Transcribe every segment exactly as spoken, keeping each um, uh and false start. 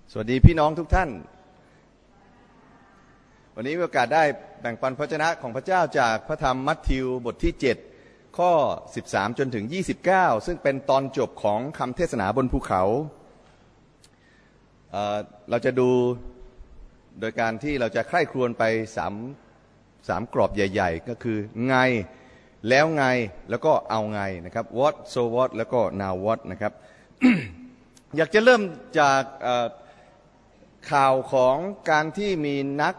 สวัสดีพี่น้องทุกท่านวันนี้มีโอกาสได้แบ่งปันพระวจนะของพระเจ้าจากพระธรรมมัทธิวบทที่เจ็ดข้อสิบสามจนถึงยี่สิบเก้าซึ่งเป็นตอนจบของคำเทศนาบนภูเขา เอ่อ เราจะดูโดยการที่เราจะใคร่ครวญไปสามสามกรอบใหญ่ๆก็คือไงแล้วไงแล้วก็เอาไงนะครับ what so what แล้วก็ now what นะครับ อยากจะเริ่มจากข่าวของการที่มีนัก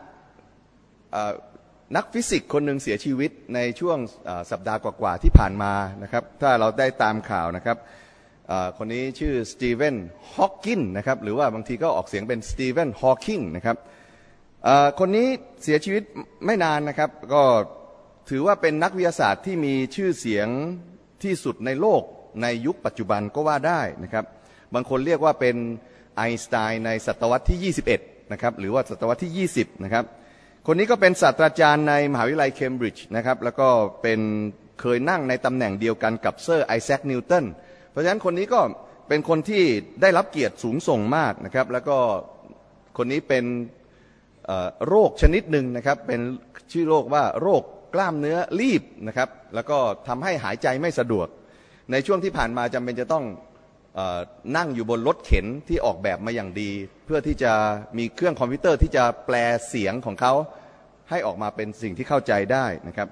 นักฟิสิกส์คนหนึ่งเสียชีวิตในช่วงสัปดาห์กว่าๆที่ผ่านมานะครับถ้าเราได้ตามข่าวนะครับคนนี้ชื่อสตีเวนฮอว์กินนะครับหรือว่าบางทีก็ออกเสียงเป็นสตีเวนฮอว์กิงนะครับคนนี้เสียชีวิตไม่นานนะครับก็ถือว่าเป็นนักวิทยาศาสตร์ที่มีชื่อเสียงที่สุดในโลกในยุคปัจจุบันก็ว่าได้นะครับบางคนเรียกว่าเป็นไอน์สไตน์ในศตวรรษที่ยี่สิบเอ็ดนะครับหรือว่าศตวรรษที่ยี่สิบนะครับคนนี้ก็เป็นศาสตราจารย์ในมหาวิทยาลัยเคมบริดจ์นะครับแล้วก็เป็นเคยนั่งในตำแหน่งเดียวกันกับเซอร์ไอแซคนิวตันเพราะฉะนั้นคนนี้ก็เป็นคนที่ได้รับเกียรติสูงส่งมากนะครับแล้วก็คนนี้เป็นโรคชนิดหนึ่งนะครับเป็นชื่อโรคว่าโรคกล้ามเนื้อรีบนะครับแล้วก็ทำให้หายใจไม่สะดวกในช่วงที่ผ่านมาจำเป็นจะต้องนั่งอยู่บนรถเข็นที่ออกแบบมาอย่างดีเพื่อที่จะมีเครื่องคอมพิวเตอร์ที่จะแปลเสียงของเขาให้ออกมาเป็นสิ่งที่เข้าใจได้นะครับ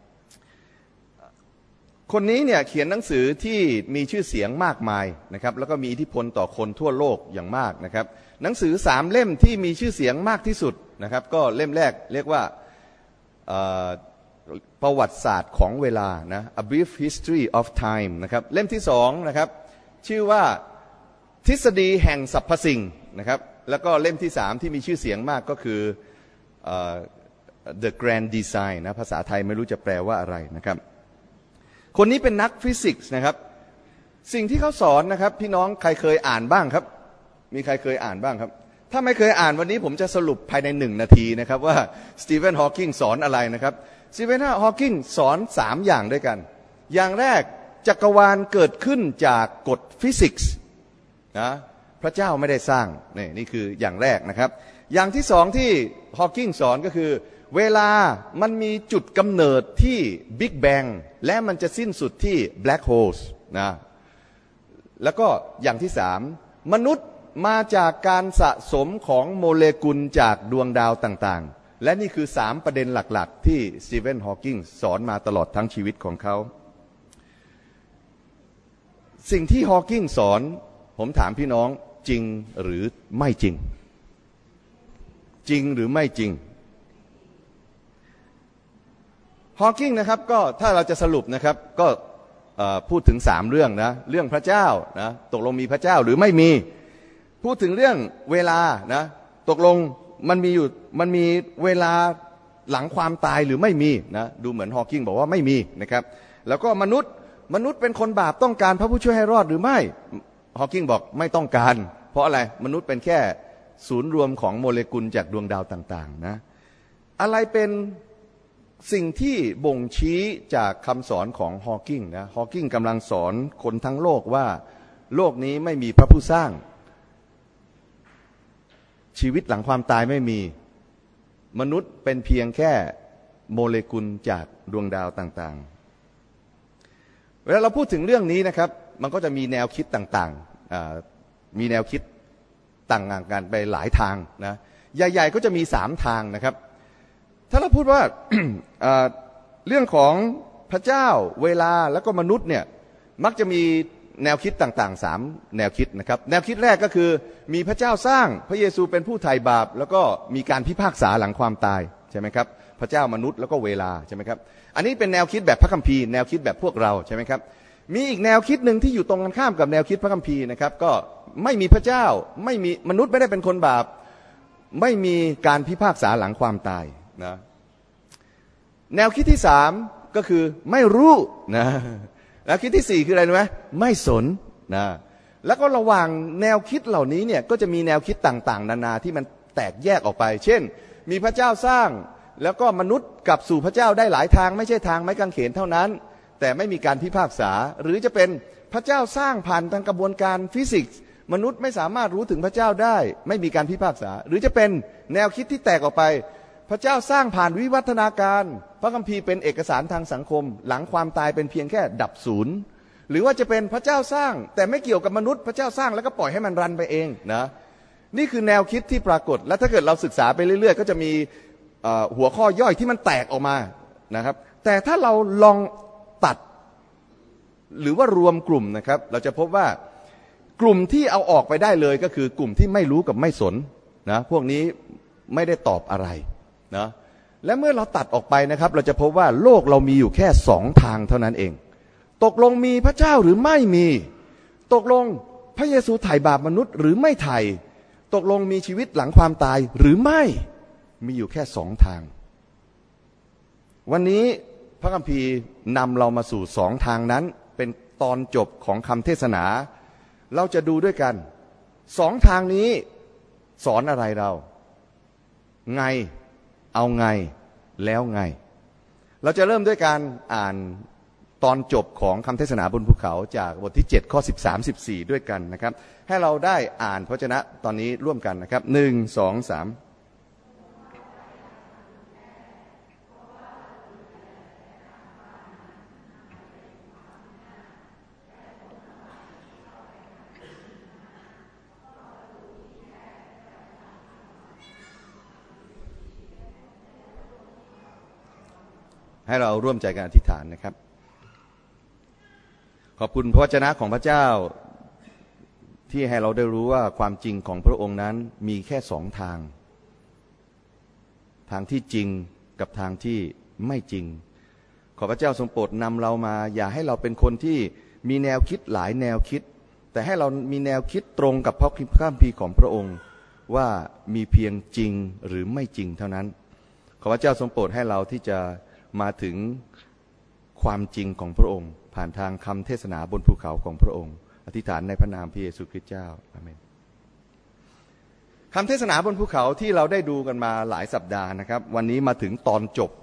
คนนี้เนี่ยเขียนหนังสือที่มีชื่อเสียงมากมายนะครับแล้วก็มีอิทธิพลต่อคนทั่วโลกอย่างมากนะครับหนังสือสามเล่มที่มีชื่อเสียงมากที่สุดนะครับก็เล่มแรกเรียกว่าประวัติศาสตร์ของเวลานะ A Brief History of Time นะครับเล่มที่สองนะครับชื่อว่าทฤษฎีแห่งสรรพสิ่งนะครับแล้วก็เล่มที่สามที่มีชื่อเสียงมากก็คือ uh, The Grand Design นะภาษาไทยไม่รู้จะแปลว่าอะไรนะครับคนนี้เป็นนักฟิสิกส์นะครับสิ่งที่เขาสอนนะครับพี่น้องใครเคยอ่านบ้างครับมีใครเคยอ่านบ้างครับถ้าไม่เคยอ่านวันนี้ผมจะสรุปภายในหนึ่งนาทีนะครับว่าสตีเฟนฮอว์กิงสอนอะไรนะครับสตีเฟนฮอว์กิงสอนสามอย่างด้วยกันอย่างแรกจักรวาลเกิดขึ้นจากกฎฟิสิกส์นะพระเจ้าไม่ได้สร้างนี่นี่คืออย่างแรกนะครับอย่างที่สองที่ฮอว์กิงสอนก็คือเวลามันมีจุดกำเนิดที่บิ๊กแบงและมันจะสิ้นสุดที่แบล็คโฮลส์นะแล้วก็อย่างที่สามมนุษย์มาจากการสะสมของโมเลกุลจากดวงดาวต่างๆและนี่คือสามประเด็นหลักๆที่สตีเฟนฮอว์กิงสอนมาตลอดทั้งชีวิตของเขาสิ่งที่ฮอว์กิงสอนผมถามพี่น้องจริงหรือไม่จริงจริงหรือไม่จริงฮอว์กิงนะครับก็ถ้าเราจะสรุปนะครับก็พูดถึงสามเรื่องนะเรื่องพระเจ้านะตกลงมีพระเจ้าหรือไม่มีพูดถึงเรื่องเวลานะตกลงมันมีอยู่มันมีเวลาหลังความตายหรือไม่มีนะดูเหมือนฮอว์กิงบอกว่าไม่มีนะครับแล้วก็มนุษย์มนุษย์เป็นคนบาปต้องการพระผู้ช่วยให้รอดหรือไม่ฮอว์กิงบอกไม่ต้องการเพราะอะไรมนุษย์เป็นแค่ศูนย์รวมของโมเลกุลจากดวงดาวต่างๆนะอะไรเป็นสิ่งที่บ่งชี้จากคำสอนของฮอว์กิงนะฮอว์กิงกำลังสอนคนทั้งโลกว่าโลกนี้ไม่มีพระผู้สร้างชีวิตหลังความตายไม่มีมนุษย์เป็นเพียงแค่โมเลกุลจากดวงดาวต่างๆเวลาเราพูดถึงเรื่องนี้นะครับมันก็จะมีแนวคิดต่างๆมีแนวคิดต่างกันไปหลายทางนะใหญ่ๆก็จะมีสามทางนะครับถ้าเราพูดว่า เรื่องของพระเจ้าเวลาแล้วก็มนุษย์เนี่ยมักจะมีแนวคิดต่างๆสามแนวคิดนะครับแนวคิดแรกก็คือมีพระเจ้าสร้างพระเยซูเป็นผู้ไถ่บาปแล้วก็มีการพิพากษาหลังความตายใช่ไหมครับพระเจ้ามนุษย์แล้วก็เวลาใช่ไหมครับอันนี้เป็นแนวคิดแบบพระคัมภีร์แนวคิดแบบพวกเราใช่ไหมครับมีอีกแนวคิดหนึ่งที่อยู่ตรงกันข้ามกับแนวคิดพระคัมภีร์นะครับก็ไม่มีพระเจ้าไม่มีมนุษย์ไม่ได้เป็นคนบาปไม่มีการพิพากษาหลังความตายนะแนวคิดที่สามก็คือไม่รู้นะแนวคิดที่สี่คืออะไรรู้ไหมไม่สนนะแล้วก็ระหว่างแนวคิดเหล่านี้เนี่ยก็จะมีแนวคิดต่างๆนานาที่มันแตกแยกออกไปเช่นมีพระเจ้าสร้างแล้วก็มนุษย์กลับสู่พระเจ้าได้หลายทางไม่ใช่ทางไม้กางเขนเท่านั้นแต่ไม่มีการพิพากษาหรือจะเป็นพระเจ้าสร้างผ่านทางกระบวนการฟิสิกส์มนุษย์ไม่สามารถรู้ถึงพระเจ้าได้ไม่มีการพิพากษาหรือจะเป็นแนวคิดที่แตกออกไปพระเจ้าสร้างผ่านวิวัฒนาการพระคัมภีร์เป็นเอกสารทางสังคมหลังความตายเป็นเพียงแค่ดับศูนย์หรือว่าจะเป็นพระเจ้าสร้างแต่ไม่เกี่ยวกับมนุษย์พระเจ้าสร้างแล้วก็ปล่อยให้มันรันไปเองนะนี่คือแนวคิดที่ปรากฏและถ้าเกิดเราศึกษาไปเรื่อยๆก็จะมีหัวข้อย่อยที่มันแตกออกมานะครับแต่ถ้าเราลองตัดหรือว่ารวมกลุ่มนะครับเราจะพบว่ากลุ่มที่เอาออกไปได้เลยก็คือกลุ่มที่ไม่รู้กับไม่สนนะพวกนี้ไม่ได้ตอบอะไรนะและเมื่อเราตัดออกไปนะครับเราจะพบว่าโลกเรามีอยู่แค่สองทางเท่านั้นเองตกลงมีพระเจ้าหรือไม่มีตกลงพระเยซูไถ่บาปมนุษย์หรือไม่ไถ่ตกลงมีชีวิตหลังความตายหรือไม่มีอยู่แค่สองทางวันนี้พระคัมภีร์นำเรามาสู่สองทางนั้นเป็นตอนจบของคำเทศนาเราจะดูด้วยกันสองทางนี้สอนอะไรเราไงเอาไงแล้วไงเราจะเริ่มด้วยการอ่านตอนจบของคำเทศนาบนภูเขาจากบทที่เจ็ดข้อสิบสาม สิบสี่ด้วยกันนะครับให้เราได้อ่านพระวจนะตอนนี้ร่วมกันนะครับหนึ่งสองสามให้เราร่วมใจกันอธิษฐานนะครับขอบคุณพระวจนะของพระเจ้าที่ให้เราได้รู้ว่าความจริงของพระองค์นั้นมีแค่สองทางทางที่จริงกับทางที่ไม่จริงขอพระเจ้าทรงโปรดนำเรามาอย่าให้เราเป็นคนที่มีแนวคิดหลายแนวคิดแต่ให้เรามีแนวคิดตรงกับพระคัมภีร์ของพระองค์ว่ามีเพียงจริงหรือไม่จริงเท่านั้นขอพระเจ้าทรงโปรดให้เราที่จะมาถึงความจริงของพระองค์ผ่านทางคำเทศนาบนภูเขาของพระองค์อธิษฐานในพระนามพระเยซูคริสต์เจ้าอาเมนคำเทศนาบนภูเขาที่เราได้ดูกันมาหลายสัปดาห์นะครับวันนี้มาถึงตอนจบ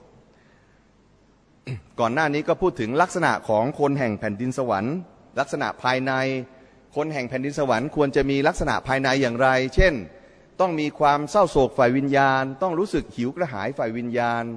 ก่อนหน้านี้ก็พูดถึงลักษณะของคนแห่งแผ่นดินสวรรค์ลักษณะภายในคนแห่งแผ่นดินสวรรค์ควรจะมีลักษณะภายในอย่างไรเช่นต้องมีความเศร้าโศกฝ่ายวิญญาณต้องรู้สึกหิวกระหายฝ่ายวิญญาณ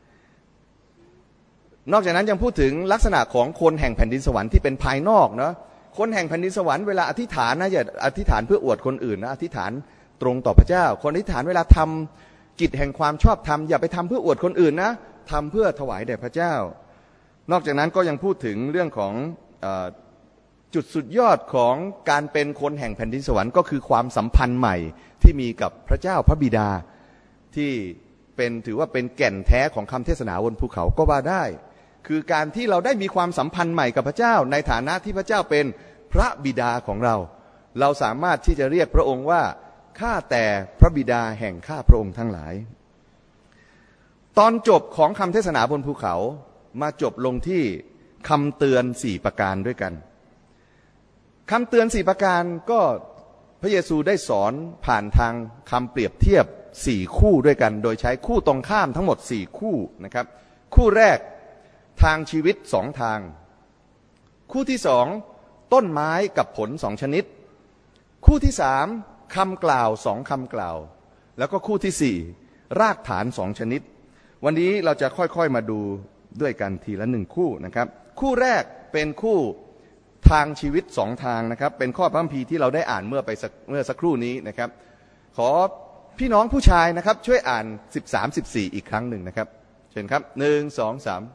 นอกจากนั้นยังพูดถึงลักษณะของคนแห่งแผ่นดินสวรรค์ที่เป็นภายนอกเนาะคนแห่งแผ่นดินสวรรค์เวลาอธิษฐานนะอย่าอธิษฐานเพื่ออวดคนอื่นนะอธิษฐานตรงต่อพระเจ้าคนอธิษฐานเวลาทำกิจแห่งความชอบธรรมอย่าไปทำเพื่ออวดคนอื่นนะทำเพื่อถวายแด่พระเจ้านอกจากนั้นก็ยังพูดถึงเรื่องของจุดสุดยอดของการเป็นคนแห่งแผ่นดินสวรรค์ก็คือความสัมพันธ์ใหม่ที่มีกับพระเจ้าพระบิดาที่เป็นถือว่าเป็นแก่นแท้ของคำเทศนาบนภูเขาก็ว่าได้คือการที่เราได้มีความสัมพันธ์ใหม่กับพระเจ้าในฐานะที่พระเจ้าเป็นพระบิดาของเราเราสามารถที่จะเรียกพระองค์ว่าข้าแต่พระบิดาแห่งข้าพระองค์ทั้งหลายตอนจบของคำเทศนาบนภูเขามาจบลงที่คำเตือนสี่ประการด้วยกันคำเตือนสี่ประการก็พระเยซูได้สอนผ่านทางคำเปรียบเทียบสี่คู่ด้วยกันโดยใช้คู่ตรงข้ามทั้งหมดสี่คู่นะครับคู่แรกทางชีวิตสองทางคู่ที่สองต้นไม้กับผลสองชนิดคู่ที่สามคำกล่าวสองคำกล่าวแล้วก็คู่ที่สี่รากฐานสองชนิดวันนี้เราจะค่อยๆมาดูด้วยกันทีละหนึ่งคู่นะครับคู่แรกเป็นคู่ทางชีวิตสองทางนะครับเป็นข้อพระคัมภีร์ที่เราได้อ่านเมื่อไปเมื่อสักครู่นี้นะครับขอพี่น้องผู้ชายนะครับช่วยอ่านสิบสาม สิบสี่อีกครั้งหนึ่งนะครับเชิญครับหนึ่งสองสาม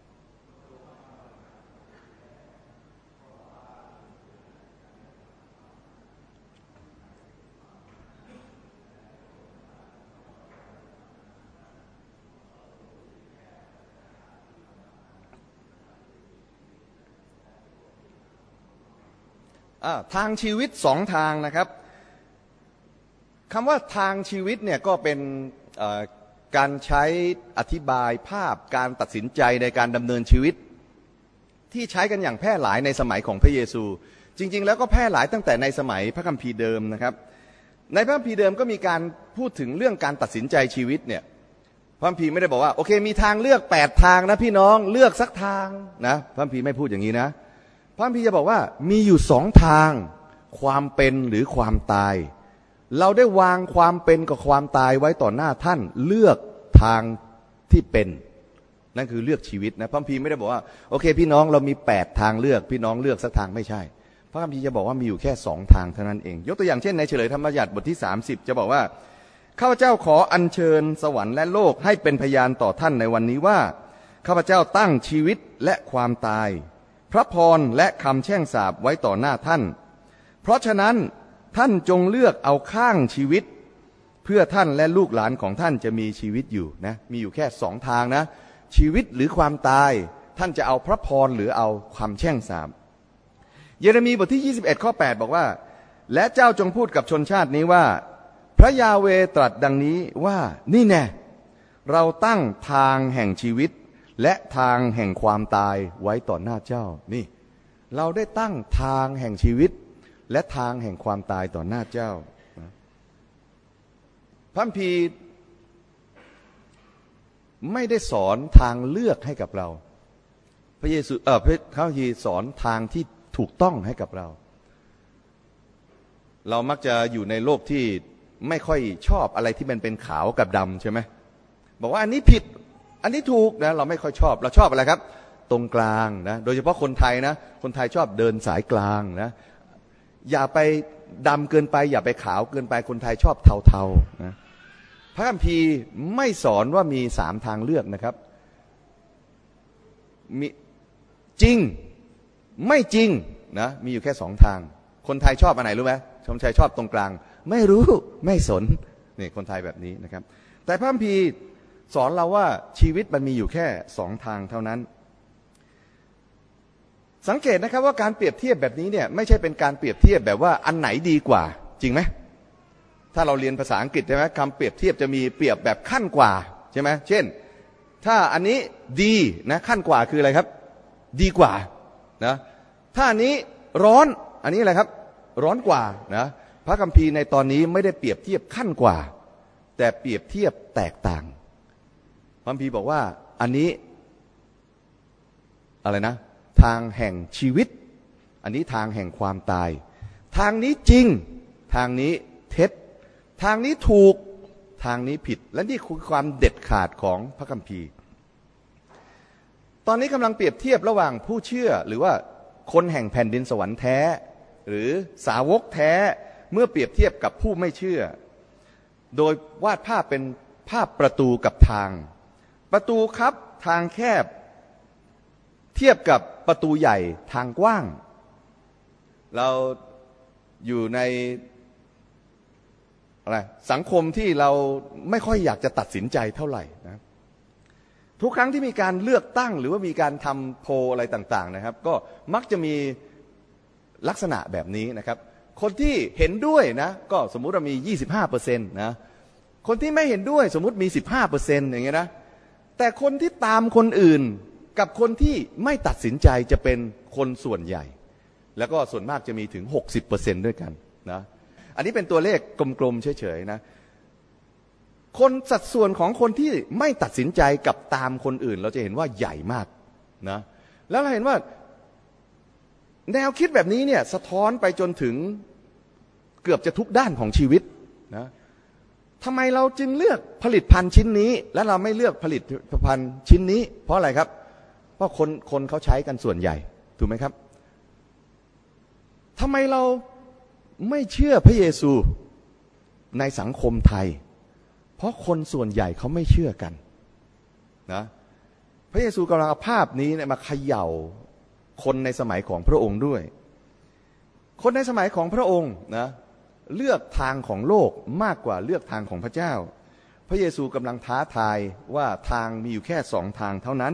ทางชีวิตสองทางนะครับคำว่าทางชีวิตเนี่ยก็เป็นการใช้อธิบายภาพการตัดสินใจในการดำเนินชีวิตที่ใช้กันอย่างแพร่หลายในสมัยของพระเยซูจริงๆแล้วก็แพร่หลายตั้งแต่ในสมัยพระคัมภีร์เดิมนะครับในพระคัมภีร์เดิมก็มีการพูดถึงเรื่องการตัดสินใจชีวิตเนี่ยพระคัมภีร์ไม่ได้บอกว่าโอเคมีทางเลือกแปดทางนะพี่น้องเลือกสักทางนะพระคัมภีร์ไม่พูดอย่างนี้นะพระคัมภีร์จะบอกว่ามีอยู่สองทางความเป็นหรือความตายเราได้วางความเป็นกับความตายไว้ต่อหน้าท่านเลือกทางที่เป็นนั่นคือเลือกชีวิตนะพระคัมภีร์ไม่ได้บอกว่าโอเคพี่น้องเรามีแปดทางเลือกพี่น้องเลือกสักทางไม่ใช่พระคัมภีร์จะบอกว่ามีอยู่แค่สองทางเท่านั้นเองยกตัวอย่างเช่นในเฉลยธรรมบัญญัติบทที่สามสิบจะบอกว่าข้าพเจ้าขออัญเชิญสวรรค์และโลกให้เป็นพยานต่อท่านในวันนี้ว่าข้าพเจ้าตั้งชีวิตและความตายพระพรและคำแช่งสาปไว้ต่อหน้าท่านเพราะฉะนั้นท่านจงเลือกเอาข้างชีวิตเพื่อท่านและลูกหลานของท่านจะมีชีวิตอยู่นะมีอยู่แค่สองทางนะชีวิตหรือความตายท่านจะเอาพระพรหรือเอาความแช่งสาปเยเรมีบทที่ยี่สิบเอ็ดข้อแปดบอกว่าและเจ้าจงพูดกับชนชาตินี้ว่าพระยาเวตรัสดังนี้ว่านี่แน่เราตั้งทางแห่งชีวิตและทางแห่งความตายไว้ต่อหน้าเจ้านี่เราได้ตั้งทางแห่งชีวิตและทางแห่งความตายต่อหน้าเจ้าพระคัมภีร์ไม่ได้สอนทางเลือกให้กับเราพระเยซูเออพระคัมภีร์สอนทางที่ถูกต้องให้กับเราเรามักจะอยู่ในโลกที่ไม่ค่อยชอบอะไรที่มันเป็นขาวกับดำใช่ไหมบอกว่าอันนี้ผิดอันนี้ถูกนะเราไม่ค่อยชอบเราชอบอะไรครับตรงกลางนะโดยเฉพาะคนไทยนะคนไทยชอบเดินสายกลางนะอย่าไปดำเกินไปอย่าไปขาวเกินไปคนไทยชอบเทาๆนะพระคัมภีร์ไม่สอนว่ามีสามทางเลือกนะครับมีจริงไม่จริงนะมีอยู่แค่สองทางคนไทยชอบอันไหนรู้ไหมคนไทยชอบตรงกลางไม่รู้ไม่สนนี่คนไทยแบบนี้นะครับแต่พระคัมภีร์สอนเราว่าชีวิตมันมีอยู่แค่สองทางเท่านั้นสังเกตนะครับว่าการเปรียบเทียบแบบนี้เนี่ยไม่ใช่เป็นการเปรียบเทียบแบบว่าอันไหนดีกว่าจริงไหมถ้าเราเรียนภาษาอังกฤษใช่ไหมคำเปรียบเทียบจะมีเปรียบแบบขั้นกว่าใช่ไหมเช่นถ้าอันนี้ดีนะขั้นกว่าคืออะไรครับดีกว่านะถ้าอันนี้ร้อนอันนี้อะไรครับร้อนกว่านะพระคัมภีร์ในตอนนี้ไม่ได้เปรียบเทียบขั้นกว่าแต่เปรียบเทียบแตกต่างพระคัมภีร์บอกว่าอันนี้อะไรนะทางแห่งชีวิตอันนี้ทางแห่งความตายทางนี้จริงทางนี้เท็จทางนี้ถูกทางนี้ผิดและนี่คือความเด็ดขาดของพระคัมภีร์ตอนนี้กำลังเปรียบเทียบระหว่างผู้เชื่อหรือว่าคนแห่งแผ่นดินสวรรค์แท้หรือสาวกแท้เมื่อเปรียบเทียบกับผู้ไม่เชื่อโดยวาดภาพเป็นภาพประตูกับทางประตูครับทางแคบเทียบกับประตูใหญ่ทางกว้างเราอยู่ในอะไรสังคมที่เราไม่ค่อยอยากจะตัดสินใจเท่าไหร่นะทุกครั้งที่มีการเลือกตั้งหรือว่ามีการทำโพลอะไรต่างๆนะครับก็มักจะมีลักษณะแบบนี้นะครับคนที่เห็นด้วยนะก็สมมุติว่ามี ยี่สิบห้าเปอร์เซ็นต์ นะคนที่ไม่เห็นด้วยสมมุติมี สิบห้าเปอร์เซ็นต์ อย่างเงี้ยนะแต่คนที่ตามคนอื่นกับคนที่ไม่ตัดสินใจจะเป็นคนส่วนใหญ่แล้วก็ส่วนมากจะมีถึง หกสิบเปอร์เซ็นต์ ด้วยกันนะอันนี้เป็นตัวเลขกลมๆเฉยๆนะคนสัดส่วนของคนที่ไม่ตัดสินใจกับตามคนอื่นเราจะเห็นว่าใหญ่มากนะแล้วเราเห็นว่าแนวคิดแบบนี้เนี่ยสะท้อนไปจนถึงเกือบจะทุกด้านของชีวิตนะทำไมเราจึงเลือกผลิตภัณฑ์ชิ้นนี้และเราไม่เลือกผลิตภัณฑ์ชิ้นนี้เพราะอะไรครับเพราะคนคนเขาใช้กันส่วนใหญ่ถูกไหมครับทำไมเราไม่เชื่อพระเยซูในสังคมไทยเพราะคนส่วนใหญ่เขาไม่เชื่อกันนะพระเยซูกำลังเอาภาพนี้มาเขย่าคนในสมัยของพระองค์ด้วยคนในสมัยของพระองค์นะเลือกทางของโลกมากกว่าเลือกทางของพระเจ้าพระเยซูกำลังท้าทายว่าทางมีอยู่แค่สองทางเท่านั้น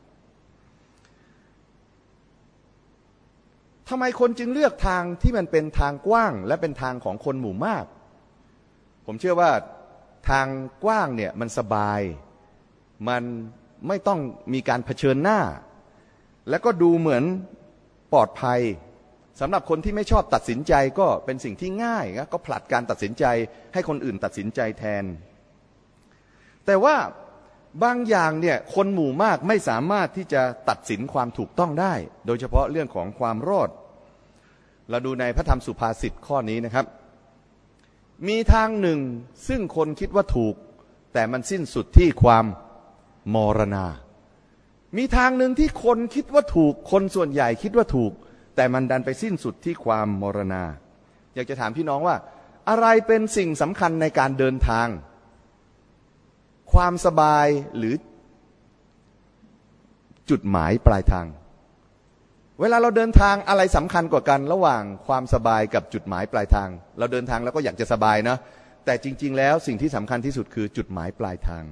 ทำไมคนจึงเลือกทางที่มันเป็นทางกว้างและเป็นทางของคนหมู่มากผมเชื่อว่าทางกว้างเนี่ยมันสบายมันไม่ต้องมีการเผชิญหน้าแล้วก็ดูเหมือนปลอดภัยสำหรับคนที่ไม่ชอบตัดสินใจก็เป็นสิ่งที่ง่ายนะก็ผลัดการตัดสินใจให้คนอื่นตัดสินใจแทนแต่ว่าบางอย่างเนี่ยคนหมู่มากไม่สามารถที่จะตัดสินความถูกต้องได้โดยเฉพาะเรื่องของความรอดเราดูในพระธรรมสุภาษิตข้อนี้นะครับมีทางหนึ่งซึ่งคนคิดว่าถูกแต่มันสิ้นสุดที่ความมรณามีทางหนึ่งที่คนคิดว่าถูกคนส่วนใหญ่คิดว่าถูกแต่มันดันไปสิ้นสุดที่ความมรณาอยากจะถามพี่น้องว่าอะไรเป็นสิ่งสำคัญในการเดินทางความสบายหรือจุดหมายปลายทางเวลาเราเดินทางอะไรสำคัญกว่ากันระหว่างความสบายกับจุดหมายปลายทางเราเดินทางแล้วก็อยากจะสบายนะแต่จริงๆแล้วสิ่งที่สำคัญที่สุดคือจุดหมายปลายทาง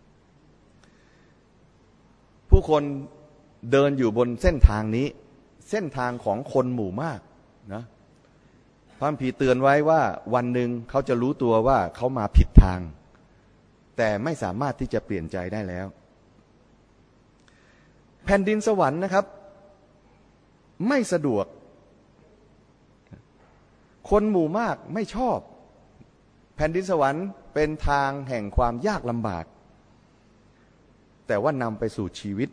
ผู้คนเดินอยู่บนเส้นทางนี้เส้นทางของคนหมู่มากนะพระคัมภีร์เตือนไว้ว่าวันหนึ่งเขาจะรู้ตัวว่าเขามาผิดทางแต่ไม่สามารถที่จะเปลี่ยนใจได้แล้วแผ่นดินสวรรค์นะครับไม่สะดวกคนหมู่มากไม่ชอบแผ่นดินสวรรค์เป็นทางแห่งความยากลำบากแต่ว่านำไปสู่ชีวิต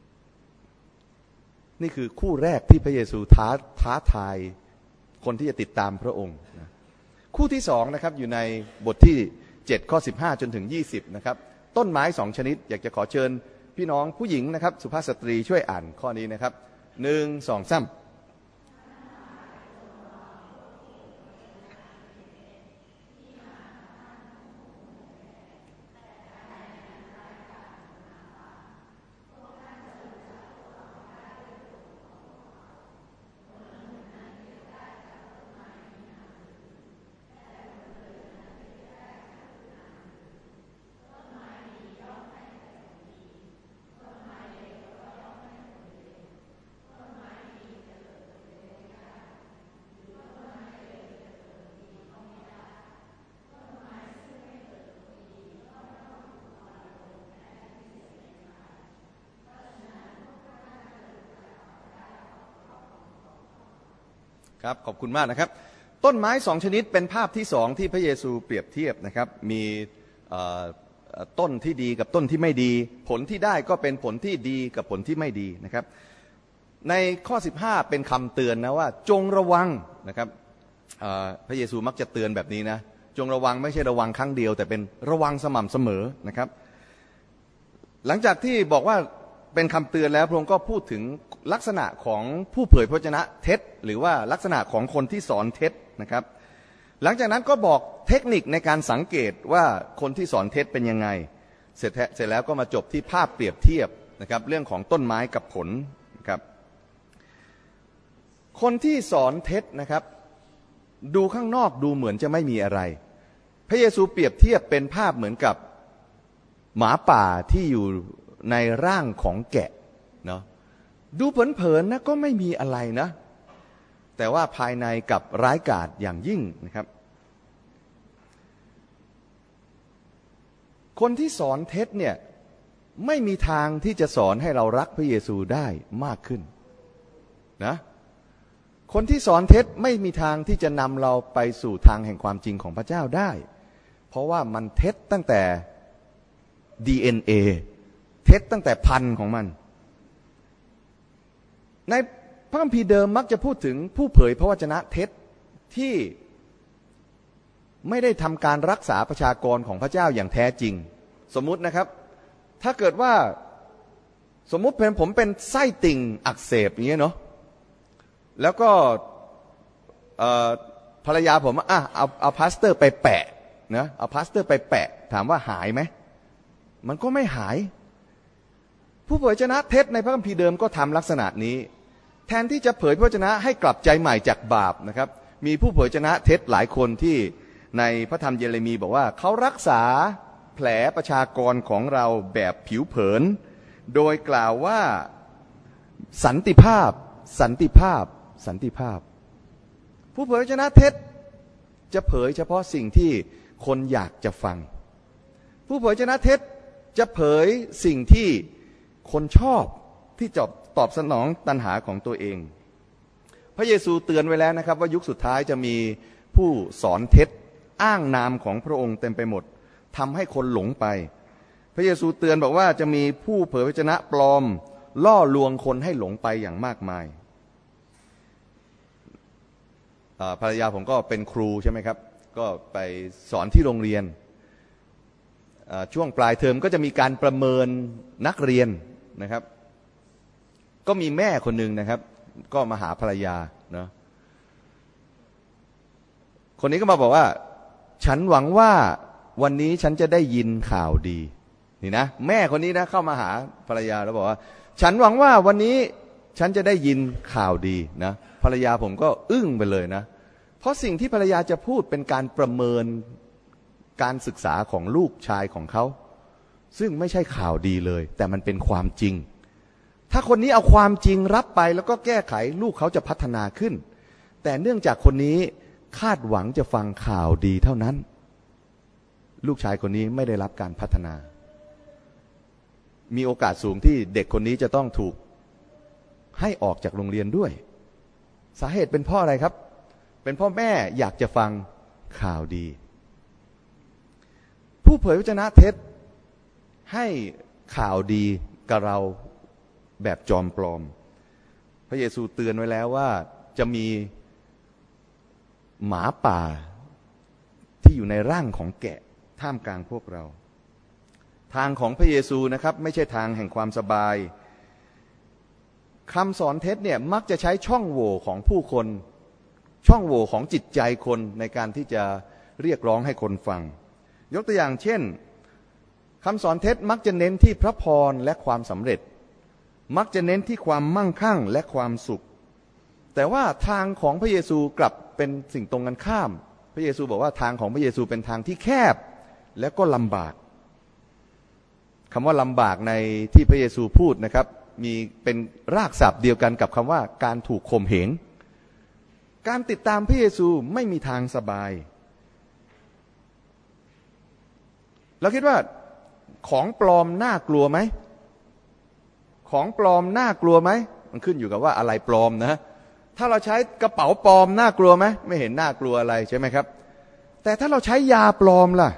นี่คือคู่แรกที่พระเยซูท้าท้าทายคนที่จะติดตามพระองค์นะคู่ที่สองนะครับอยู่ในบทที่เจ็ดข้อสิบห้าจนถึงยี่สิบนะครับต้นไม้สองชนิดอยากจะขอเชิญพี่น้องผู้หญิงนะครับสุภาพสตรีช่วยอ่านข้อนี้นะครับหนึ่งสองสามครับขอบคุณมากนะครับต้นไม้สองชนิดเป็นภาพที่สองที่พระเยซูเปรียบเทียบนะครับมีต้นที่ดีกับต้นที่ไม่ดีผลที่ได้ก็เป็นผลที่ดีกับผลที่ไม่ดีนะครับในข้อสิบห้าเป็นคำเตือนนะว่าจงระวังนะครับพระเยซูมักจะเตือนแบบนี้นะจงระวังไม่ใช่ระวังครั้งเดียวแต่เป็นระวังสม่ำเสมอนะครับหลังจากที่บอกว่าเป็นคำเตือนแล้วพระองค์ก็พูดถึงลักษณะของผู้เผยพระวจนะเท็จหรือว่าลักษณะของคนที่สอนเท็จนะครับหลังจากนั้นก็บอกเทคนิคในการสังเกตว่าคนที่สอนเท็จเป็นยังไงเสร็จเสร็จแล้วก็มาจบที่ภาพเปรียบเทียบนะครับเรื่องของต้นไม้กับผลนะครับคนที่สอนเท็จนะครับดูข้างนอกดูเหมือนจะไม่มีอะไรพระเยซูเปรียบเทียบเป็นภาพเหมือนกับหมาป่าที่อยู่ในร่างของแกะเนาะดูเผินๆนะก็ไม่มีอะไรนะแต่ว่าภายในกับร้ายกาจอย่างยิ่งนะครับคนที่สอนเท็จเนี่ยไม่มีทางที่จะสอนให้เรารักพระเยซูได้มากขึ้นนะคนที่สอนเท็จไม่มีทางที่จะนำเราไปสู่ทางแห่งความจริงของพระเจ้าได้เพราะว่ามันเท็จตั้งแต่ ดี เอ็น เอ เท็จตั้งแต่พันธุ์ของมันในพระคัมภีร์เดิมมักจะพูดถึงผู้เผยพระวจนะเท็จที่ไม่ได้ทำการรักษาประชากรของพระเจ้าอย่างแท้จริงสมมุตินะครับถ้าเกิดว่าสมมุติเป็นผมเป็นไส้ติ่งอักเสบอย่างเงี้ยเนาะแล้วก็ภรรยาผมอ่ะเอาเอาพลาสเตอร์ไปแปะนะเอาพลาสเตอร์ไปแปะถามว่าหายไหมมันก็ไม่หายผู้เผยพระวจนะเท็จในพระคัมภีร์เดิมก็ทำลักษณะนี้แทนที่จะเผยพระวจนะให้กลับใจใหม่จากบาปนะครับมีผู้เผยพระวจนะเท็จหลายคนที่ในพระธรรมเยเรมีบอกว่าเขารักษาแผลประชากรของเราแบบผิวเผินโดยกล่าวว่าสันติภาพสันติภาพสันติภาพผู้เผยพระวจนะเท็จจะเผยเฉพาะสิ่งที่คนอยากจะฟังผู้เผยพระวจนะเท็จจะเผยสิ่งที่คนชอบที่จะตอบสนองตัณหาของตัวเองพระเยซูเตือนไว้แล้วนะครับว่ายุคสุดท้ายจะมีผู้สอนเท็จอ้างนามของพระองค์เต็มไปหมดทำให้คนหลงไปพระเยซูเตือนบอกว่าจะมีผู้เผยพระวจนะปลอมล่อลวงคนให้หลงไปอย่างมากมายภรรยาผมก็เป็นครูใช่ไหมครับก็ไปสอนที่โรงเรียนช่วงปลายเทอมก็จะมีการประเมินนักเรียนนะครับก็มีแม่คนหนึ่งนะครับก็มาหาภรรยาเนาะคนนี้ก็มาบอกว่าฉันหวังว่าวันนี้ฉันจะได้ยินข่าวดีนี่นะแม่คนนี้นะเข้ามาหาภรรยาแล้วบอกว่าฉันหวังว่าวันนี้ฉันจะได้ยินข่าวดีนะภรรยาผมก็อึ้งไปเลยนะเพราะสิ่งที่ภรรยาจะพูดเป็นการประเมินการศึกษาของลูกชายของเขาซึ่งไม่ใช่ข่าวดีเลยแต่มันเป็นความจริงถ้าคนนี้เอาความจริงรับไปแล้วก็แก้ไขลูกเขาจะพัฒนาขึ้นแต่เนื่องจากคนนี้คาดหวังจะฟังข่าวดีเท่านั้นลูกชายคนนี้ไม่ได้รับการพัฒนามีโอกาสสูงที่เด็กคนนี้จะต้องถูกให้ออกจากโรงเรียนด้วยสาเหตุเป็นเพราะอะไรครับเป็นพ่อแม่อยากจะฟังข่าวดีผู้เผยพระวจนะเท็จให้ข่าวดีกับเราแบบจอมปลอมพระเยซูเตือนไว้แล้วว่าจะมีหมาป่าที่อยู่ในร่างของแกะท่ามกลางพวกเราทางของพระเยซูนะครับไม่ใช่ทางแห่งความสบายคำสอนเท็จเนี่ยมักจะใช้ช่องโหว่ของผู้คนช่องโหว่ของจิตใจคนในการที่จะเรียกร้องให้คนฟังยกตัวอย่างเช่นคำสอนเท็จมักจะเน้นที่พระพรและความสำเร็จมักจะเน้นที่ความมั่งคั่งและความสุขแต่ว่าทางของพระเยซูกลับเป็นสิ่งตรงกันข้ามพระเยซูบอกว่าทางของพระเยซูเป็นทางที่แคบและก็ลำบากคำว่าลำบากในที่พระเยซูพูดนะครับมีเป็นรากศัพท์เดียวกันกับคำว่าการถูกข่มเหงการติดตามพระเยซูไม่มีทางสบายเราคิดว่าของปลอมน่ากลัวไหมของปลอมน่ากลัวไหมมันขึ้นอยู่กับว่าอะไรปลอมนะถ้าเราใช้กระเป๋าปลอมน่ากลัวไหมไม่เห็นน่ากลัวอะไรใช่ไหมครับแต่ถ้าเราใช้ยาปลอมล่ะ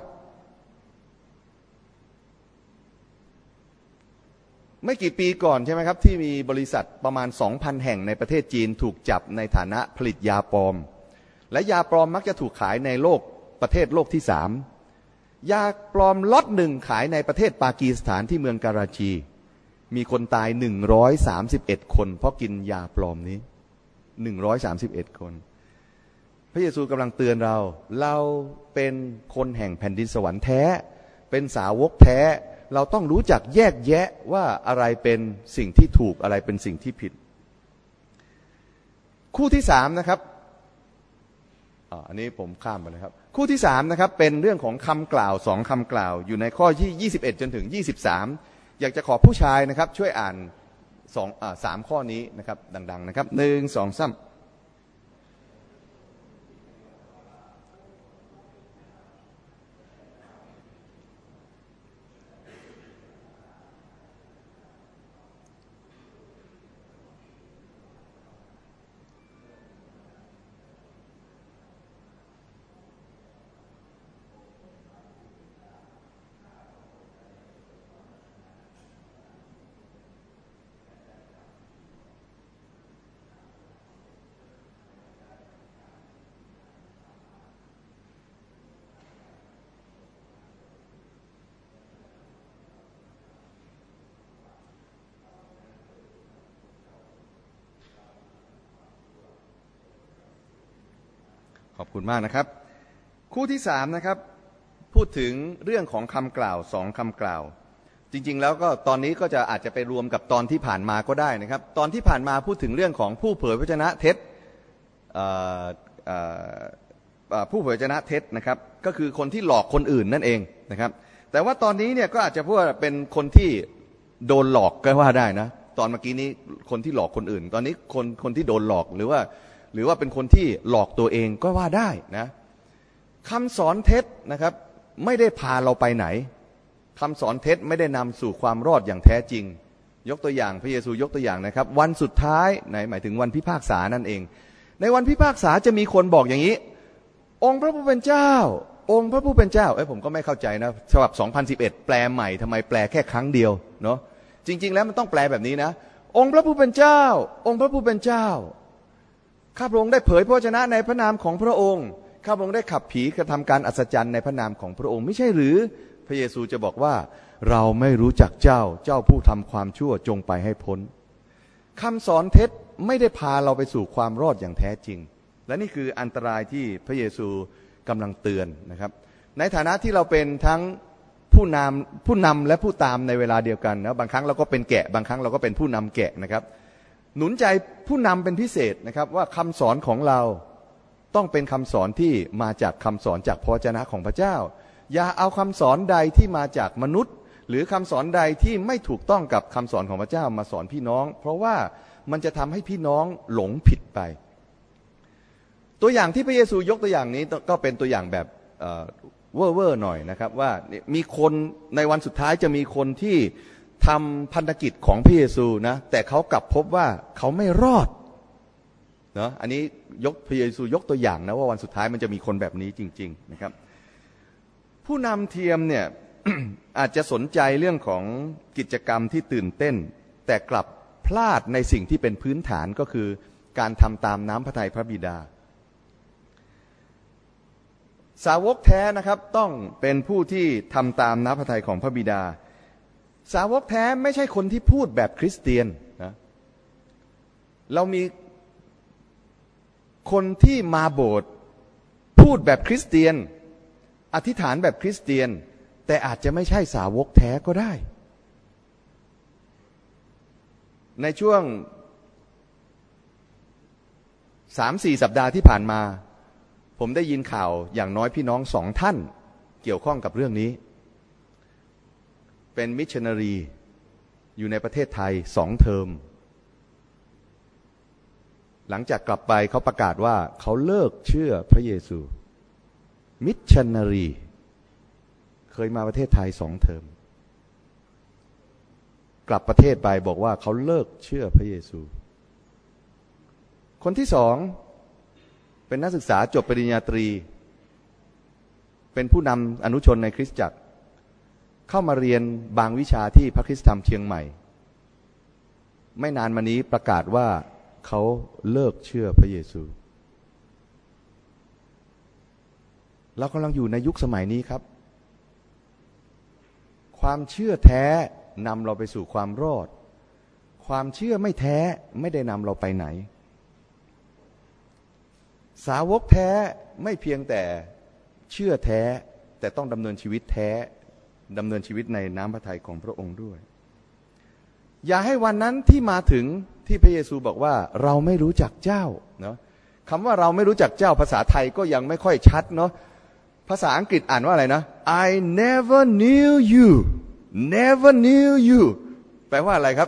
ไม่กี่ปีก่อนใช่ไหมครับที่มีบริษัทประมาณ สองพัน แห่งในประเทศจีนถูกจับในฐานะผลิตยาปลอมและยาปลอมมักจะถูกขายในโลกประเทศโลกที่สามยาปลอมล็อตหนึ่งขายในประเทศปากีสถานที่เมืองการาชีมีคนตายหนึ่งร้อยสามสิบเอ็ดคนเพราะกินยาปลอมนี้หนึ่งร้อยสามสิบเอ็ดคนพระเยซูกำลังเตือนเราเราเป็นคนแห่งแผ่นดินสวรรค์แท้เป็นสาวกแท้เราต้องรู้จักแยกแยะว่าอะไรเป็นสิ่งที่ถูกอะไรเป็นสิ่งที่ผิดคู่ที่สามนะครับอันนี้ผมข้ามไปเลยครับคู่ที่สามนะครับเป็นเรื่องของคำกล่าวสองคำกล่าวอยู่ในข้อที่ยี่สิบเอ็ดจนถึงยี่สิบสามอยากจะขอผู้ชายนะครับช่วยอ่านสองอ่าสามข้อนี้นะครับดังๆนะครับหนึ่งสองสามขอบคุณมากนะครับคู่ที่สามนะครับพูดถึงเรื่องของคำกล่าวสองคำกล่าวจริงๆแล้วก็ตอนนี้ก็จะอาจจะไปรวมกับตอนที่ผ่านมาก็ได้นะครับตอนที่ผ่านมาพูดถึงเรื่องของผู้เผยพระวจนะเท็จผู้เผยพระวจนะเท็จนะครับก็คือคนที่หลอกคนอื่นนั่นเองนะครับแต่ว่าตอนนี้เนี่ยก็อาจจะพูดว่าเป็นคนที่โดนหลอกก็ว่าได้นะตอนเมื่อกี้นี้คนที่หลอกคนอื่นตอนนี้คนคนที่โดนหลอกหรือว่าหรือว่าเป็นคนที่หลอกตัวเองก็ว่าได้นะคำสอนเท็จนะครับไม่ได้พาเราไปไหนคำสอนเท็จไม่ได้นำสู่ความรอดอย่างแท้จริงยกตัวอย่างพระเยซูยกตัวอย่างนะครับวันสุดท้ายไหนหมายถึงวันพิพากษานั่นเองในวันพิพากษาจะมีคนบอกอย่างนี้องค์พระผู้เป็นเจ้าองค์พระผู้เป็นเจ้าเอ้ยผมก็ไม่เข้าใจนะฉบับสองพันสิบเอ็ดแปลใหม่ทำไมแปลแค่ครั้งเดียวเนาะจริงๆแล้วมันต้องแปลแบบนี้นะองค์พระผู้เป็นเจ้าองค์พระผู้เป็นเจ้าข้าพระองค์ได้เผยพระวจนะในพระนามของพระองค์ข้าพระองค์ได้ขับผีกระทำการอัศจรรย์ในพระนามของพระองค์ไม่ใช่หรือพระเยซูจะบอกว่าเราไม่รู้จักเจ้าเจ้าผู้ทำความชั่วจงไปให้พ้นคำสอนเท็จไม่ได้พาเราไปสู่ความรอดอย่างแท้จริงและนี่คืออันตรายที่พระเยซูกำลังเตือนนะครับในฐานะที่เราเป็นทั้งผู้นำผู้นำและผู้ตามในเวลาเดียวกันนะบางครั้งเราก็เป็นแกะบางครั้งเราก็เป็นผู้นำแกะนะครับหนุนใจผู้นำเป็นพิเศษนะครับว่าคำสอนของเราต้องเป็นคำสอนที่มาจากคำสอนจากพระวจนะของพระเจ้าอย่าเอาคำสอนใดที่มาจากมนุษย์หรือคำสอนใดที่ไม่ถูกต้องกับคำสอนของพระเจ้ามาสอนพี่น้องเพราะว่ามันจะทำให้พี่น้องหลงผิดไปตัวอย่างที่พระเยซูยกตัวอย่างนี้ก็เป็นตัวอย่างแบบเวอร์เวอร์หน่อยนะครับว่ามีคนในวันสุดท้ายจะมีคนที่ทำพันธกิจของพระเยซูนะแต่เขากลับพบว่าเขาไม่รอดเนาะอันนี้ยกพระเยซูยกตัวอย่างนะว่าวันสุดท้ายมันจะมีคนแบบนี้จริงๆนะครับผู้นำเทียมเนี่ย อาจจะสนใจเรื่องของกิจกรรมที่ตื่นเต้นแต่กลับพลาดในสิ่งที่เป็นพื้นฐานก็คือการทำตามน้ำพระทัยพระบิดาสาวกแท้นะครับต้องเป็นผู้ที่ทำตามน้ำพระทัยของพระบิดาสาวกแท้ไม่ใช่คนที่พูดแบบคริสเตียนนะเรามีคนที่มาโบสถ์พูดแบบคริสเตียนอธิษฐานแบบคริสเตียนแต่อาจจะไม่ใช่สาวกแท้ก็ได้ในช่วง สามสี่ สัปดาห์ที่ผ่านมาผมได้ยินข่าวอย่างน้อยพี่น้องสองท่านเกี่ยวข้องกับเรื่องนี้เป็นมิชชันนารีอยู่ในประเทศไทยสองเทอมหลังจากกลับไปเขาประกาศว่าเขาเลิกเชื่อพระเยซูมิชชันนารีเคยมาประเทศไทยสองเทอมกลับประเทศไปบอกว่าเขาเลิกเชื่อพระเยซูคนที่สองเป็นนักศึกษาจบปริญญาตรีเป็นผู้นำอนุชนในคริสตจักรเข้ามาเรียนบางวิชาที่พระคริสตธรรมเชียงใหม่ไม่นานมานี้ประกาศว่าเขาเลิกเชื่อพระเยซูเรากำลังอยู่ในยุคสมัยนี้ครับความเชื่อแท้นำเราไปสู่ความรอดความเชื่อไม่แท้ไม่ได้นำเราไปไหนสาวกแท้ไม่เพียงแต่เชื่อแท้แต่ต้องดำเนินชีวิตแท้ดำเนินชีวิตในน้ำพระทัยของพระองค์ด้วยอย่าให้วันนั้นที่มาถึงที่พระเยซูบอกว่าเราไม่รู้จักเจ้าเนาะคำว่าเราไม่รู้จักเจ้าภาษาไทยก็ยังไม่ค่อยชัดเนาะภาษาอังกฤษอ่านว่าอะไรนะ I never knew you never knew you แปลว่าอะไรครับ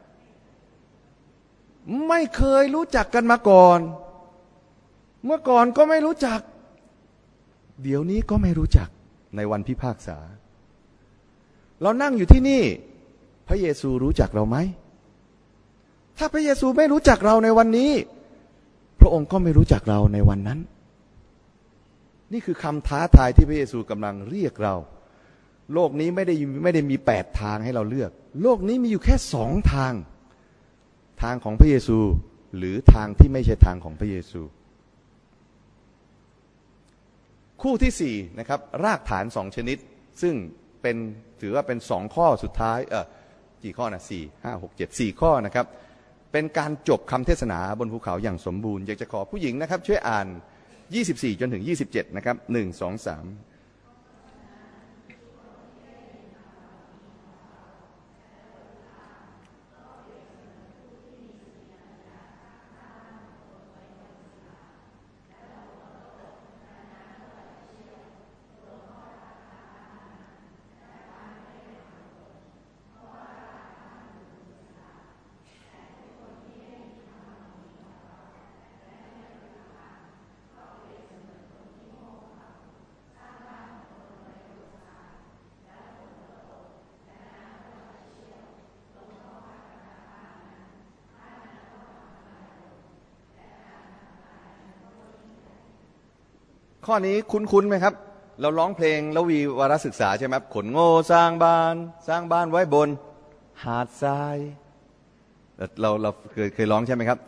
ไม่เคยรู้จักกันมาก่อนเมื่อก่อนก็ไม่รู้จักเดี๋ยวนี้ก็ไม่รู้จักในวันพิพากษาเรานั่งอยู่ที่นี่พระเยซูรู้จักเราไหมถ้าพระเยซูไม่รู้จักเราในวันนี้พระองค์ก็ไม่รู้จักเราในวันนั้นนี่คือคำท้าทายที่พระเยซูกำลังเรียกเราโลกนี้ไม่ได้ไม่ได้มีแปดทางให้เราเลือกโลกนี้มีอยู่แค่สองทางทางของพระเยซูหรือทางที่ไม่ใช่ทางของพระเยซูคู่ที่สี่นะครับรากฐานสองชนิดซึ่งเป็นถือว่าเป็นสองข้อสุดท้ายเออกี่ข้อนะสี่ห้าหกเจ็ดสี่ข้อนะครับเป็นการจบคำเทศนาบนภูเขาอย่างสมบูรณ์อยากจะขอผู้หญิงนะครับช่วยอ่านยี่สิบสี่จนถึงยี่สิบเจ็ดนะครับหนึ่งสองสามข้อนี้คุ้นๆไหมครับเราร้องเพลงละวีวารศึกษาใช่ไหมครับขนโง่สร้างบ้านสร้างบ้านไว้บนหาดทรายเราเราเคยเคยร้องใช่ไหมครับ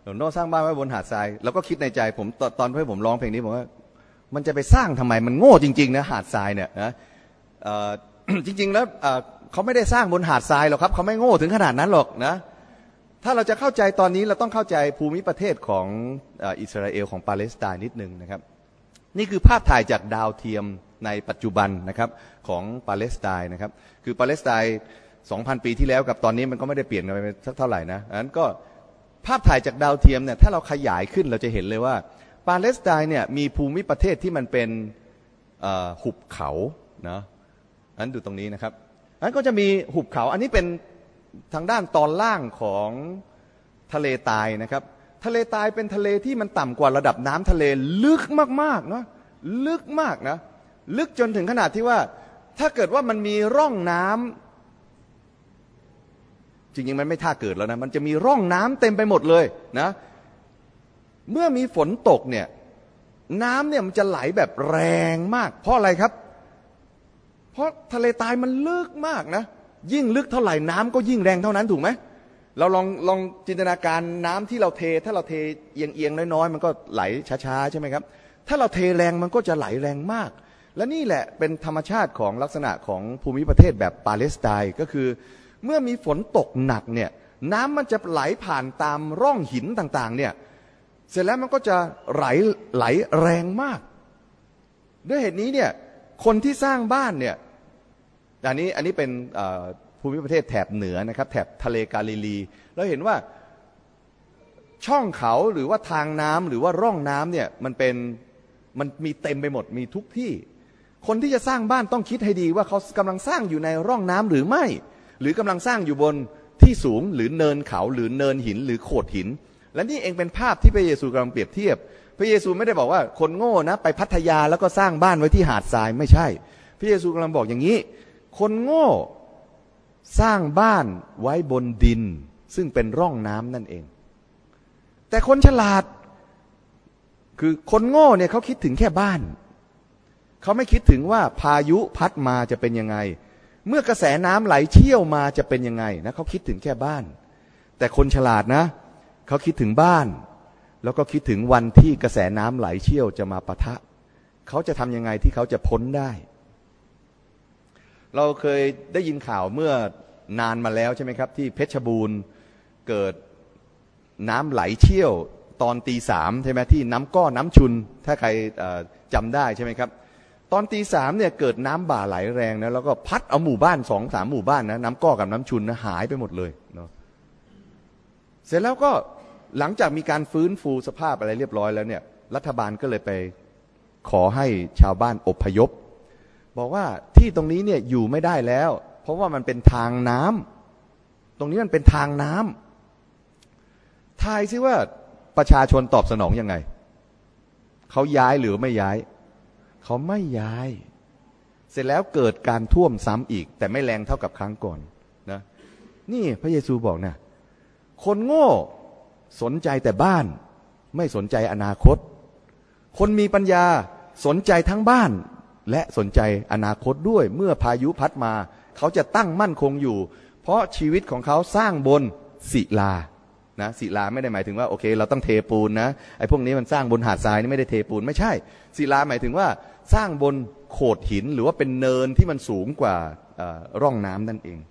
โน่สร้างบ้านไว้บนหาดทรายแล้วก็คิดในใจผมตอนตอนที่ผมร้องเพลงนี้ผมว่ามันจะไปสร้างทำไมมันโง่จริงๆนะหาดทรายเนี่ยนะจริงๆแล้วเขาไม่ได้สร้างบนหาดทรายหรอกครับเขาไม่โง่ถึงขนาดนั้นหรอกนะถ้าเราจะเข้าใจตอนนี้เราต้องเข้าใจภูมิประเทศของอิสราเอลของปาเลสไตน์นิดนึงนะครับนี่คือภาพถ่ายจากดาวเทียมในปัจจุบันนะครับของปาเลสไตน์นะครับคือปาเลสไตน์ สองพัน ปีที่แล้วกับตอนนี้มันก็ไม่ได้เปลี่ยนกันไปสักเท่าไหร่นะอันนั้นก็ภาพถ่ายจากดาวเทียมเนี่ยถ้าเราขยายขึ้นเราจะเห็นเลยว่าปาเลสไตน์เนี่ยมีภูมิประเทศที่มันเป็นหุบเขานะอันดูตรงนี้นะครับอันก็จะมีหุบเขาอันนี้เป็นทางด้านตอนล่างของทะเลทรายนะครับทะเลทรายเป็นทะเลที่มันต่ำกว่าระดับน้ำทะเลลึกมากๆเนาะลึกมากนะลึกจนถึงขนาดที่ว่าถ้าเกิดว่ามันมีร่องน้ำจริงๆมันไม่ท่าเกิดแล้วนะมันจะมีร่องน้ำเต็มไปหมดเลยนะเมื่อมีฝนตกเนี่ยน้ำเนี่ยมันจะไหลแบบแรงมากเพราะอะไรครับเพราะทะเลทรายมันลึกมากนะยิ่งลึกเท่าไหร่น้ำก็ยิ่งแรงเท่านั้นถูกไหมเราลองลองจินตนาการน้ำที่เราเทถ้าเราเทเอียงเอียงน้อยๆมันก็ไหลช้าๆใช่ไหมครับถ้าเราเทแรงมันก็จะไหลแรงมากและนี่แหละเป็นธรรมชาติของลักษณะของภูมิประเทศแบบปาเลสไตน์ก็คือเมื่อมีฝนตกหนักเนี่ยน้ำมันจะไหลผ่านตามร่องหินต่างๆเนี่ยเสร็จแล้วมันก็จะไหลไหลแรงมากด้วยเหตุนี้เนี่ยคนที่สร้างบ้านเนี่ยอันนี้อันนี้เป็นภูมิประเทศแถบเหนือนะครับแถบทะเลกาลิลีเราเห็นว่าช่องเขาหรือว่าทางน้ำหรือว่าร่องน้ำเนี่ยมันเป็นมันมีเต็มไปหมดมีทุกที่คนที่จะสร้างบ้านต้องคิดให้ดีว่าเขากำลังสร้างอยู่ในร่องน้ำหรือไม่หรือกำลังสร้างอยู่บนที่สูงหรือเนินเขาหรือเนินหินหรือโขดหินและนี่เองเป็นภาพที่พระเยซูกำลังเปรียบเทียบพระเยซูไม่ได้บอกว่าคนโง่นะไปพัทยาแล้วก็สร้างบ้านไว้ที่หาดทรายไม่ใช่พระเยซูกำลังบอกอย่างนี้คนโง่สร้างบ้านไว้บนดินซึ่งเป็นร่องน้ำนั่นเองแต่คนฉลาดคือคนโง่เนี่ยเขาคิดถึงแค่บ้านเขาไม่คิดถึงว่าพายุพัดมาจะเป็นยังไงเมื่อกระแสน้ำไหลเชี่ยวมาจะเป็นยังไงนะเขาคิดถึงแค่บ้านแต่คนฉลาดนะเขาคิดถึงบ้านแล้วก็คิดถึงวันที่กระแสน้ำไหลเชี่ยวจะมาปะทะเขาจะทำยังไงที่เขาจะพ้นได้เราเคยได้ยินข่าวเมื่อนานมาแล้วใช่ไหมครับที่เพชรบูรณ์เกิดน้ำไหลเชี่ยวตอนตีสามใช่ไหมที่น้ำก้อน้ำชุนถ้าใครจำได้ใช่ไหมครับตอนตีสามเนี่ยเกิดน้ำบ่าไหลแรงนะแล้วก็พัดเอาหมู่บ้านสองสามหมู่บ้านนะน้ำก้อกับน้ำชุนนะหายไปหมดเลยเนาะเสร็จแล้วก็หลังจากมีการฟื้นฟูสภาพอะไรเรียบร้อยแล้วเนี่ยรัฐบาลก็เลยไปขอให้ชาวบ้านอพยพบอกว่าที่ตรงนี้เนี่ยอยู่ไม่ได้แล้วเพราะว่ามันเป็นทางน้ำตรงนี้มันเป็นทางน้ำทายซิว่าประชาชนตอบสนองยังไงเขาย้ายหรือไม่ย้ายเขาไม่ย้ายเสร็จแล้วเกิดการท่วมซ้ำอีกแต่ไม่แรงเท่ากับครั้งก่อนนะนี่พระเยซูบอกนะคนโง่สนใจแต่บ้านไม่สนใจอนาคตคนมีปัญญาสนใจทั้งบ้านและสนใจอนาคตด้วยเมื่อพายุพัดมาเขาจะตั้งมั่นคงอยู่เพราะชีวิตของเขาสร้างบนศิลานะศิลาไม่ได้หมายถึงว่าโอเคเราต้องเทปูนนะไอ้พวกนี้มันสร้างบนหาดทรายนี่ไม่ได้เทปูนไม่ใช่ศิลาหมายถึงว่าสร้างบนโขดหินหรือว่าเป็นเนินที่มันสูงกว่าร่องน้ำนั่นเอง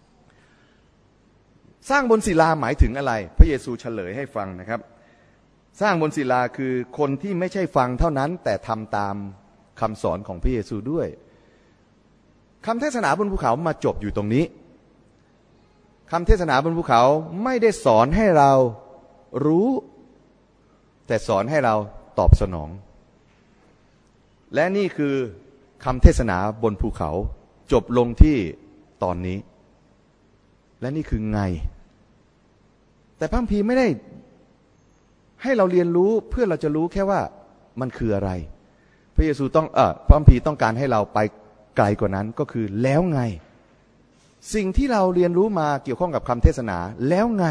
สร้างบนศิลาหมายถึงอะไรพระเยซูเฉลยให้ฟังนะครับสร้างบนศิลาคือคนที่ไม่ใช่ฟังเท่านั้นแต่ทำตามคำสอนของพระเยซูด้วยคำเทศนาบนภูเขามาจบอยู่ตรงนี้คำเทศนาบนภูเขาไม่ได้สอนให้เรารู้แต่สอนให้เราตอบสนองและนี่คือคำเทศนาบนภูเขาจบลงที่ตอนนี้และนี่คือไงแต่พระคัมภีร์ไม่ได้ให้เราเรียนรู้เพื่อเราจะรู้แค่ว่ามันคืออะไรพระเยซูต้องเอ่อพระคัมภีร์ต้องการให้เราไปไกลกว่านั้นก็คือแล้วไงสิ่งที่เราเรียนรู้มาเกี่ยวข้องกับคำเทศนาแล้วไง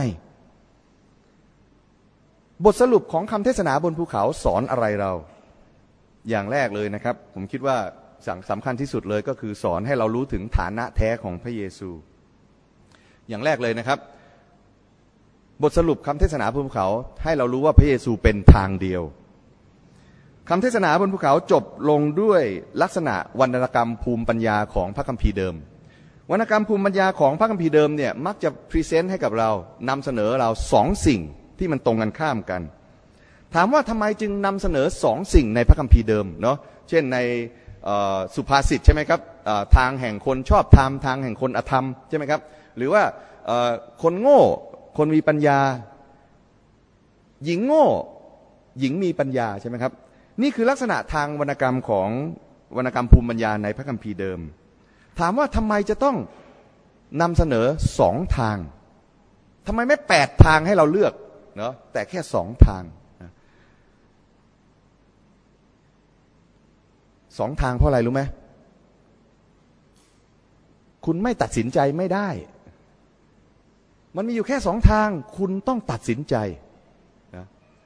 บทสรุปของคำเทศนาบนภูเขาสอนอะไรเราอย่างแรกเลยนะครับผมคิดว่าสำคัญที่สุดเลยก็คือสอนให้เรารู้ถึงฐานะแท้ของพระเยซูอย่างแรกเลยนะครับบทสรุปคำเทศนาบนภูเขาให้เรารู้ว่าพระเยซูเป็นทางเดียวคำเทศนาบนภูเขาจบลงด้วยลักษณะวรรณกรรมภูมิปัญญาของพระคัมภีร์เดิมวรรณกรรมภูมิปัญญาของพระคัมภีร์เดิมเนี่ยมักจะพรีเซนต์ให้กับเรานำเสนอเราสองสิ่งที่มันตรงกันข้ามกันถามว่าทำไมจึงนำเสนอสองสิ่งในพระคัมภีร์เดิมเนาะเช่นในสุภาษิตใช่ไหมครับทางแห่งคนชอบธรรมทางแห่งคนอธรรมใช่ไหมครับหรือว่าคนโง่คนมีปัญญาหญิงโง่หญิงมีปัญญาใช่ไหมครับนี่คือลักษณะทางวรรณกรรมของวรรณกรรมภูมิปัญญาในพระคัมภีร์เดิมถามว่าทำไมจะต้องนำเสนอสองทางทำไมไม่แปดทางให้เราเลือกเนาะแต่แค่สองทางสองทางเพราะอะไรรู้ไหมคุณไม่ตัดสินใจไม่ได้มันมีอยู่แค่สองทางคุณต้องตัดสินใจนะ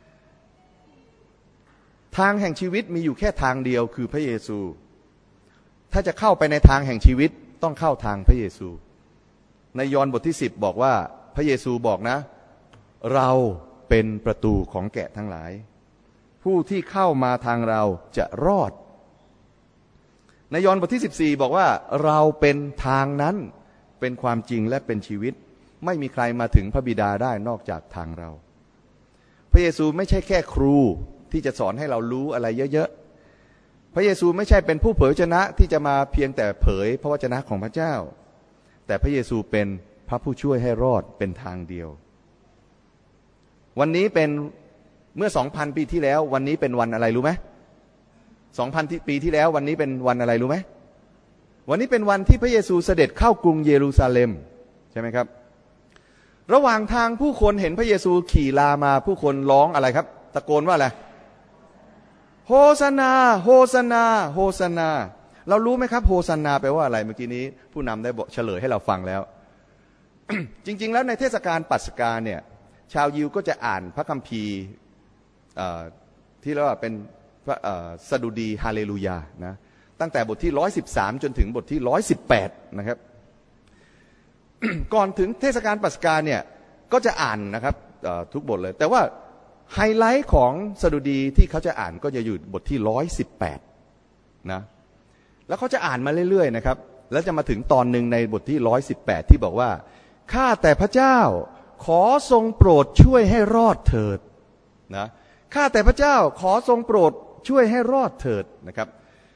ทางแห่งชีวิตมีอยู่แค่ทางเดียวคือพระเยซูถ้าจะเข้าไปในทางแห่งชีวิตต้องเข้าทางพระเยซูในยอห์นบทที่สิบบอกว่าพระเยซูบอกนะเราเป็นประตูของแกะทั้งหลายผู้ที่เข้ามาทางเราจะรอดในยอห์นบทที่สิบสี่บอกว่าเราเป็นทางนั้นเป็นความจริงและเป็นชีวิตไม่มีใครมาถึงพระบิดาได้นอกจากทางเราพระเยซูไม่ใช่แค่ครูที่จะสอนให้เรารู้อะไรเยอะๆพระเยซูไม่ใช่เป็นผู้เผยพระวจนะที่จะมาเพียงแต่เผยพระวจนะของพระเจ้าแต่พระเยซูเป็นพระผู้ช่วยให้รอดเป็นทางเดียววันนี้เป็นเมื่อ สองพัน ปีที่แล้ววันนี้เป็นวันอะไรรู้ไหมสองพัน ปีที่แล้ววันนี้เป็นวันอะไรรู้ไหมวันนี้เป็นวันที่พระเยซูเสด็จเข้ากรุงเยรูซาเล็มใช่ไหมครับระหว่างทางผู้คนเห็นพระเยซูขี่ลามาผู้คนร้องอะไรครับตะโกนว่าอะไรโฮซานาโฮซานาโฮซานาเรารู้ไหมครับโฮซานาแปลว่าอะไรเมื่อกี้นี้ผู้นำได้บอกเฉลยให้เราฟังแล้ว จริงๆแล้วในเทศกาลปัสกาเนี่ยชาวยิวก็จะอ่านพระคัมภีร์ที่เรียกว่าเป็นพระสดุดีฮาเลลูยานะตั้งแต่บทที่หนึ่งร้อยสิบสามจนถึงบทที่หนึ่งร้อยสิบแปดนะครับ ก่อนถึงเทศกาลปัสกาเนี่ยก็จะอ่านนะครับทุกบทเลยแต่ว่าไฮไลท์ของสดุดีที่เขาจะอ่านก็จะอยู่บทที่หนึ่งร้อยสิบแปดนะแล้วเขาจะอ่านมาเรื่อยๆนะครับแล้วจะมาถึงตอนหนึ่งในบทที่หนึ่งร้อยสิบแปดที่บอกว่าข้าแต่พระเจ้าขอทรงโปรดช่วยให้รอดเถิดนะข้าแต่พระเจ้าขอทรงโปรดช่วยให้รอดเถิดนะครับ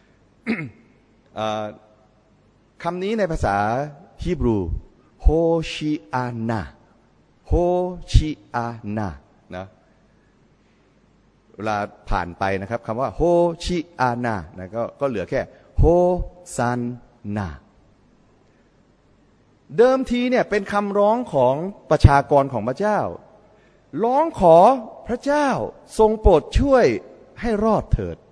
คำนี้ในภาษาฮีบรูโฮชิอานาโฮชิอานานะเวลาผ่านไปนะครับคำว่าโฮชิอานานะก็ก็เหลือแค่โฮซันนาเดิมทีเนี่ยเป็นคำร้องของประชากรของพระเจ้าร้องขอพระเจ้าทรงโปรดช่วยให้รอดเถิด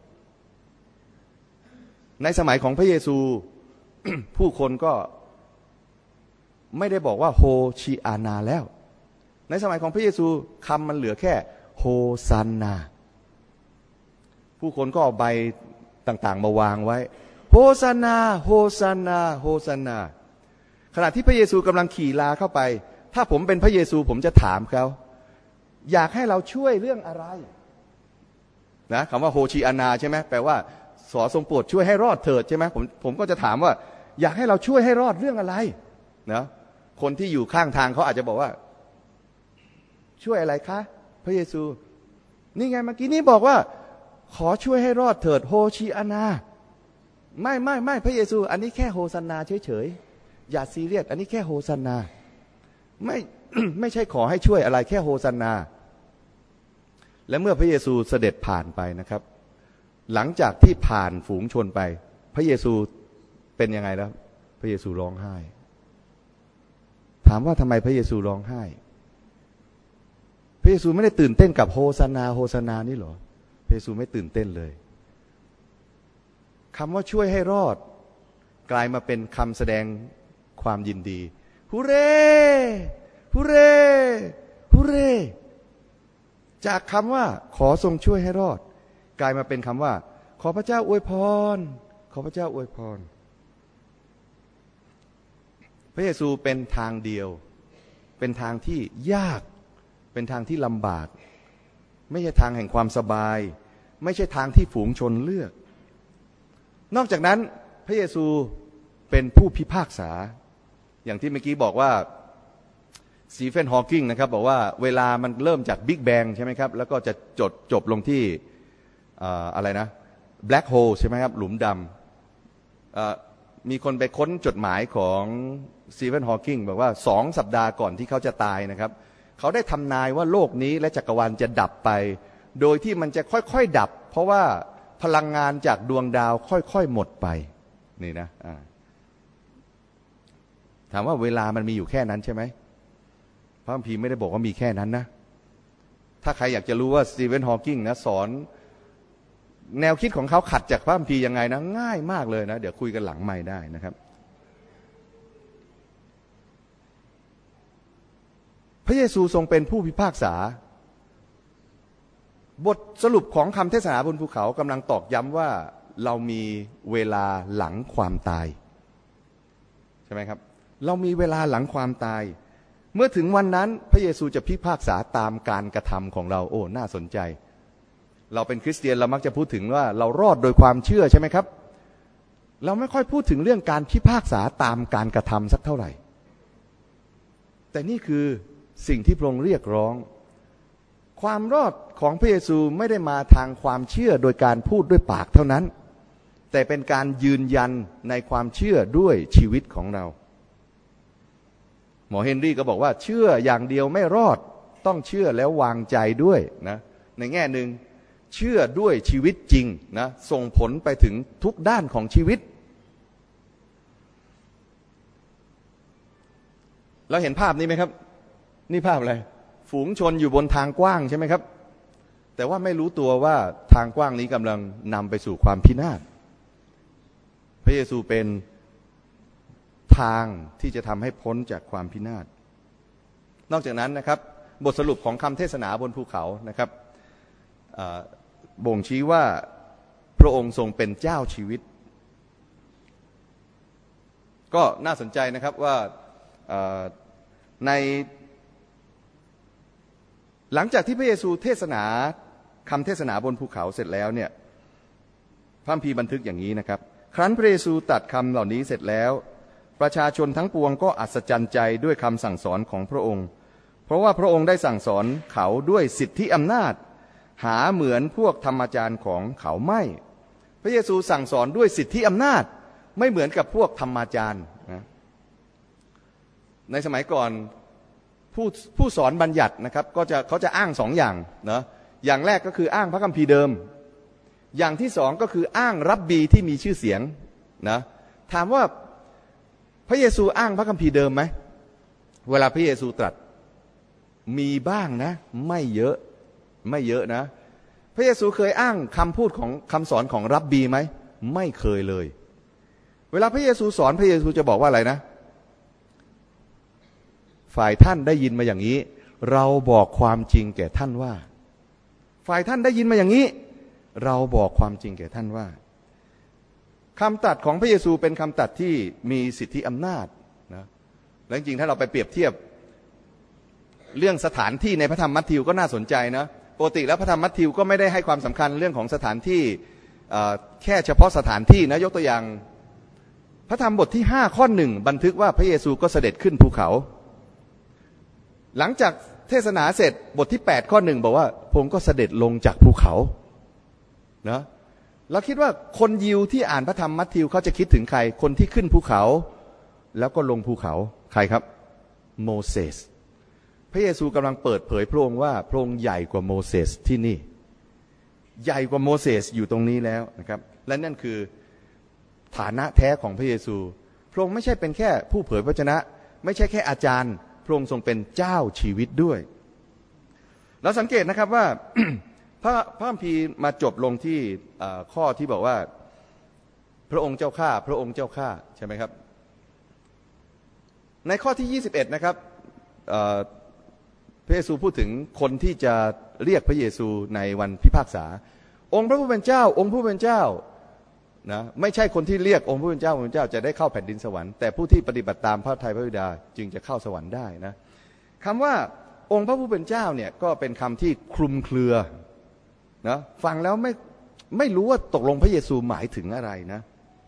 ในสมัยของพระเยซู ผู้คนก็ไม่ได้บอกว่าโฮชิอานาแล้วในสมัยของพระเยซูคำมันเหลือแค่โฮซันนาผู้คนก็เอาใบต่างๆมาวางไว้โฮซานาโฮซานาโฮซานาขณะที่พระเยซูกำลังขี่ลาเข้าไปถ้าผมเป็นพระเยซูผมจะถามเขาอยากให้เราช่วยเรื่องอะไรนะคำว่าโฮชิอานาใช่ไหมแปลว่าขอทรงโปรดช่วยให้รอดเถิดใช่ไหมผมผมก็จะถามว่าอยากให้เราช่วยให้รอดเรื่องอะไรนะคนที่อยู่ข้างทางเขาอาจจะบอกว่าช่วยอะไรคะพระเยซูนี่ไงเมื่อกี้นี้บอกว่าขอช่วยให้รอดเถิดโฮชิอานาไม่ไม่ไม่พระเยซูอันนี้แค่โฮซานาเฉยๆอย่าซีเรียสอันนี้แค่โฮซานาไม่ ไม่ใช่ขอให้ช่วยอะไรแค่โฮซานาและเมื่อพระเยซูเสด็จผ่านไปนะครับหลังจากที่ผ่านฝูงชนไปพระเยซูเป็นยังไงแล้วพระเยซูร้องไห้ถามว่าทำไมพระเยซูร้องไห้พระเยซูไม่ได้ตื่นเต้นกับโฮซานาโฮซานานี่หรอพระเยซูไม่ตื่นเต้นเลยคำว่าช่วยให้รอดกลายมาเป็นคำแสดงความยินดีฮูเร่ฮูเร่ฮูเร่จากคำว่าขอทรงช่วยให้รอดกลายมาเป็นคำว่าขอพระเจ้าอวยพรขอพระเจ้าอวยพรพระเยซูเป็นทางเดียวเป็นทางที่ยากเป็นทางที่ลำบากไม่ใช่ทางแห่งความสบายไม่ใช่ทางที่ฝูงชนเลือกนอกจากนั้นพระเยซูเป็นผู้พิพากษาอย่างที่เมื่อกี้บอกว่าสตีเฟนฮอว์กิงนะครับบอกว่าเวลามันเริ่มจากบิ๊กแบงใช่ไหมครับแล้วก็จะจดจบลงที่อะไรนะแบล็คโฮลใช่ไหมครับหลุมดำมีคนไปค้นจดหมายของสตีเฟนฮอว์กิงบอกว่าสองสัปดาห์ก่อนที่เขาจะตายนะครับเขาได้ทำนายว่าโลกนี้และจักรวาลจะดับไปโดยที่มันจะค่อยๆดับเพราะว่าพลังงานจากดวงดาวค่อยๆหมดไปนี่นะถามว่าเวลามันมีอยู่แค่นั้นใช่ไหมพระคัมภีร์ไม่ได้บอกว่ามีแค่นั้นนะถ้าใครอยากจะรู้ว่าสตีเฟนฮอว์กิงนะสอนแนวคิดของเขาขัดจากพระคัมภีร์ยังไงนะง่ายมากเลยนะเดี๋ยวคุยกันหลังไมค์ได้นะครับพระเยซูทรงเป็นผู้พิพากษาบทสรุปของคำเทศนาบนภูเขากำลังตอกย้ำว่าเรามีเวลาหลังความตายใช่ไหมครับเรามีเวลาหลังความตายเมื่อถึงวันนั้นพระเยซูจะพิพากษาตามการกระทำของเราโอ้น่าสนใจเราเป็นคริสเตียนเรามักจะพูดถึงว่าเรารอดโดยความเชื่อใช่ไหมครับเราไม่ค่อยพูดถึงเรื่องการพิพากษาตามการกระทำสักเท่าไหร่แต่นี่คือสิ่งที่พระองค์เรียกร้องความรอดของพระเยซูไม่ได้มาทางความเชื่อโดยการพูดด้วยปากเท่านั้นแต่เป็นการยืนยันในความเชื่อด้วยชีวิตของเราหมอเฮนรี่ก็บอกว่าเชื่ออย่างเดียวไม่รอดต้องเชื่อแล้ววางใจด้วยนะในแง่หนึ่งเชื่อด้วยชีวิตจริงนะส่งผลไปถึงทุกด้านของชีวิตเราเห็นภาพนี้ไหมครับนี่ภาพอะไรฝูงชนอยู่บนทางกว้างใช่ไหมครับแต่ว่าไม่รู้ตัวว่าทางกว้างนี้กำลังนำไปสู่ความพินาศพระเยซูเป็นทางที่จะทำให้พ้นจากความพินาศนอกจากนั้นนะครับบทสรุปของคำเทศนาบนภูเขานะครับบ่งชี้ว่าพระองค์ทรงเป็นเจ้าชีวิตก็น่าสนใจนะครับว่าในหลังจากที่พระเยซูเทศนาคำเทศนาบนภูเขาเสร็จแล้วเนี่ยพระคัมภีร์บันทึกอย่างนี้นะครับครั้นพระเยซูตรัสคำเหล่านี้เสร็จแล้วประชาชนทั้งปวงก็อัศจรรย์ใจด้วยคำสั่งสอนของพระองค์เพราะว่าพระองค์ได้สั่งสอนเขาด้วยสิทธิอำนาจหาเหมือนพวกธรรมจารย์ของเขาไม่พระเยซูสั่งสอนด้วยสิทธิอำนาจไม่เหมือนกับพวกธรรมจารย์นะในสมัยก่อนผู้ผู้สอนบัญญัตินะครับก็จะเขาจะอ้างสองอย่างนะอย่างแรกก็คืออ้างพระคัมภีร์เดิมอย่างที่สองก็คืออ้างรับบีที่มีชื่อเสียงนะถามว่าพระเยซูอ้างพระคัมภีร์เดิมไหมเวลาพระเยซูตรัสมีบ้างนะไม่เยอะไม่เยอะนะพระเยซูเคยอ้างคำพูดของคำสอนของรับบีไหมไม่เคยเลยเวลาพระเยซูสอนพระเยซูจะบอกว่าอะไรนะฝ่ายท่านได้ยินมาอย่างนี้เราบอกความจริงแก่ท่านว่าฝ่ายท่านได้ยินมาอย่างนี้เราบอกความจริงแก่ท่านว่าคำตรัสของพระเยซูเป็นคำตรัสที่มีสิทธิอำนาจนะและจริงๆถ้าเราไปเปรียบเทียบเรื่องสถานที่ในพระธรรมมัทธิวก็น่าสนใจนะปกติแล้วพระธรรมมัทธิวก็ไม่ได้ให้ความสำคัญเรื่องของสถานที่แค่เฉพาะสถานที่นะยกตัวอย่างพระธรรมบทที่ห้าข้อหนึ่งบันทึกว่าพระเยซูก็เสด็จขึ้นภูเขาหลังจากเทศนาเสร็จบทที่แปดข้อหนึ่งบอกว่าพระองค์ก็เสด็จลงจากภูเขานะเราคิดว่าคนยิวที่อ่านพระธรรมมัทธิวเขาจะคิดถึงใครคนที่ขึ้นภูเขาแล้วก็ลงภูเขาใครครับโมเสสพระเยซูกำลังเปิดเผยพระองค์ว่าพระองค์ใหญ่กว่าโมเสสที่นี่ใหญ่กว่าโมเสสอยู่ตรงนี้แล้วนะครับและนั่นคือฐานะแท้ของพระเยซูพระองค์ไม่ใช่เป็นแค่ผู้เผยพระวจนะไม่ใช่แค่อาจารย์พระองค์ทรงเป็นเจ้าชีวิตด้วยเราสังเกตนะครับว่า พระพระคัมภีร์มาจบลงที่ข้อที่บอกว่าพระองค์เจ้าข้าพระองค์เจ้าข้าใช่ไหมครับในข้อที่ยี่สิบเอ็ดนะครับพระเยซูพูดถึงคนที่จะเรียกพระเยซูในวันพิพากษาองค์พระผู้เป็นเจ้าองค์ผู้เป็นเจ้านะไม่ใช่คนที่เรียกองค์ผู้เป็นเจ้าองค์ผู้เป็นเจ้าจะได้เข้าแผ่นดินสวรรค์แต่ผู้ที่ปฏิบัติตามพระทัยพระบิดาจึงจะเข้าสวรรค์ได้นะคำว่าองค์พระผู้เป็นเจ้าเนี่ยก็เป็นคำที่คลุมเครือนะฟังแล้วไม่ไม่รู้ว่าตกลงพระเยซูหมายถึงอะไรนะ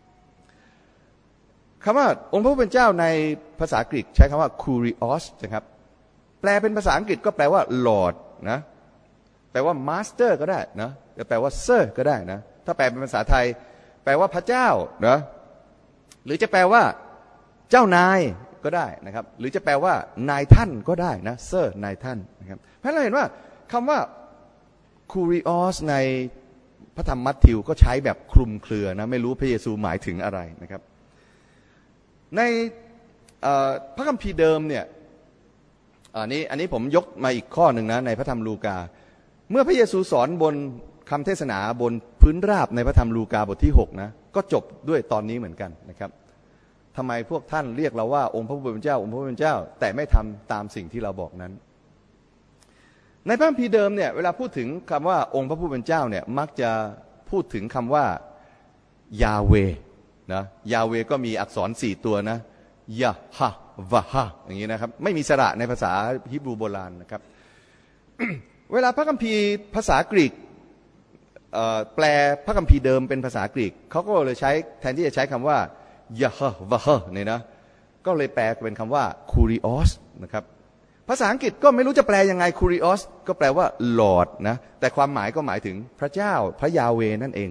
คำว่าองค์พระผู้เป็นเจ้าในภาษากรีกใช้คำว่า kurios นะครับแปลเป็นภาษาอังกฤษก็แปลว่า lord นะแปลว่า master ก็ได้นะจะแปลว่า sir ก็ได้นะถ้าแปลเป็นภาษาไทยแปลว่าพระเจ้านะหรือจะแปลว่าเจ้านายก็ได้นะครับหรือจะแปลว่านายท่านก็ได้นะ sir นายท่านนะครับเพราะเราเห็นว่าคำว่า kurios ในพระธรรมมัทธิวก็ใช้แบบคลุมเครือนะไม่รู้พระเยซูหมายถึงอะไรนะครับในพระคัมภีร์เดิมเนี่ยอันนี้อันนี้ผมยกมาอีกข้อหนึ่งนะในพระธรรมลูกาเมื่อพระเยซูสอนบนคำเทศนาบนพื้นราบในพระธรรมลูกาบทที่หกนะก็จบด้วยตอนนี้เหมือนกันนะครับทำไมพวกท่านเรียกเราว่าองค์พระผู้เป็นเจ้าองค์พระผู้เป็นเจ้าแต่ไม่ทำตามสิ่งที่เราบอกนั้นในพระคัมภีร์เดิมเนี่ยเวลาพูดถึงคำว่าองค์พระผู้เป็นเจ้าเนี่ยมักจะพูดถึงคำว่ายาเวนะยาเวก็มีอักษรสี่ตัวนะยะฮะวะฮะอย่างนี้นะครับไม่มีสระในภาษาฮีบรูโบราณนะครับ เวลาพระคัมภีร์ภาษากรีกแปลพระคัมภีร์เดิมเป็นภาษากรีกเขาก็เลยใช้แทนที่จะใช้คำว่ายะฮะวะฮะเนี่ยนะก็เลยแปลเป็นคำว่า kurios นะครับภาษาอังกฤษก็ไม่รู้จะแปลยังไง kurios ก็แปลว่า Lord นะแต่ความหมายก็หมายถึงพระเจ้าพระยาเวนั่นเอง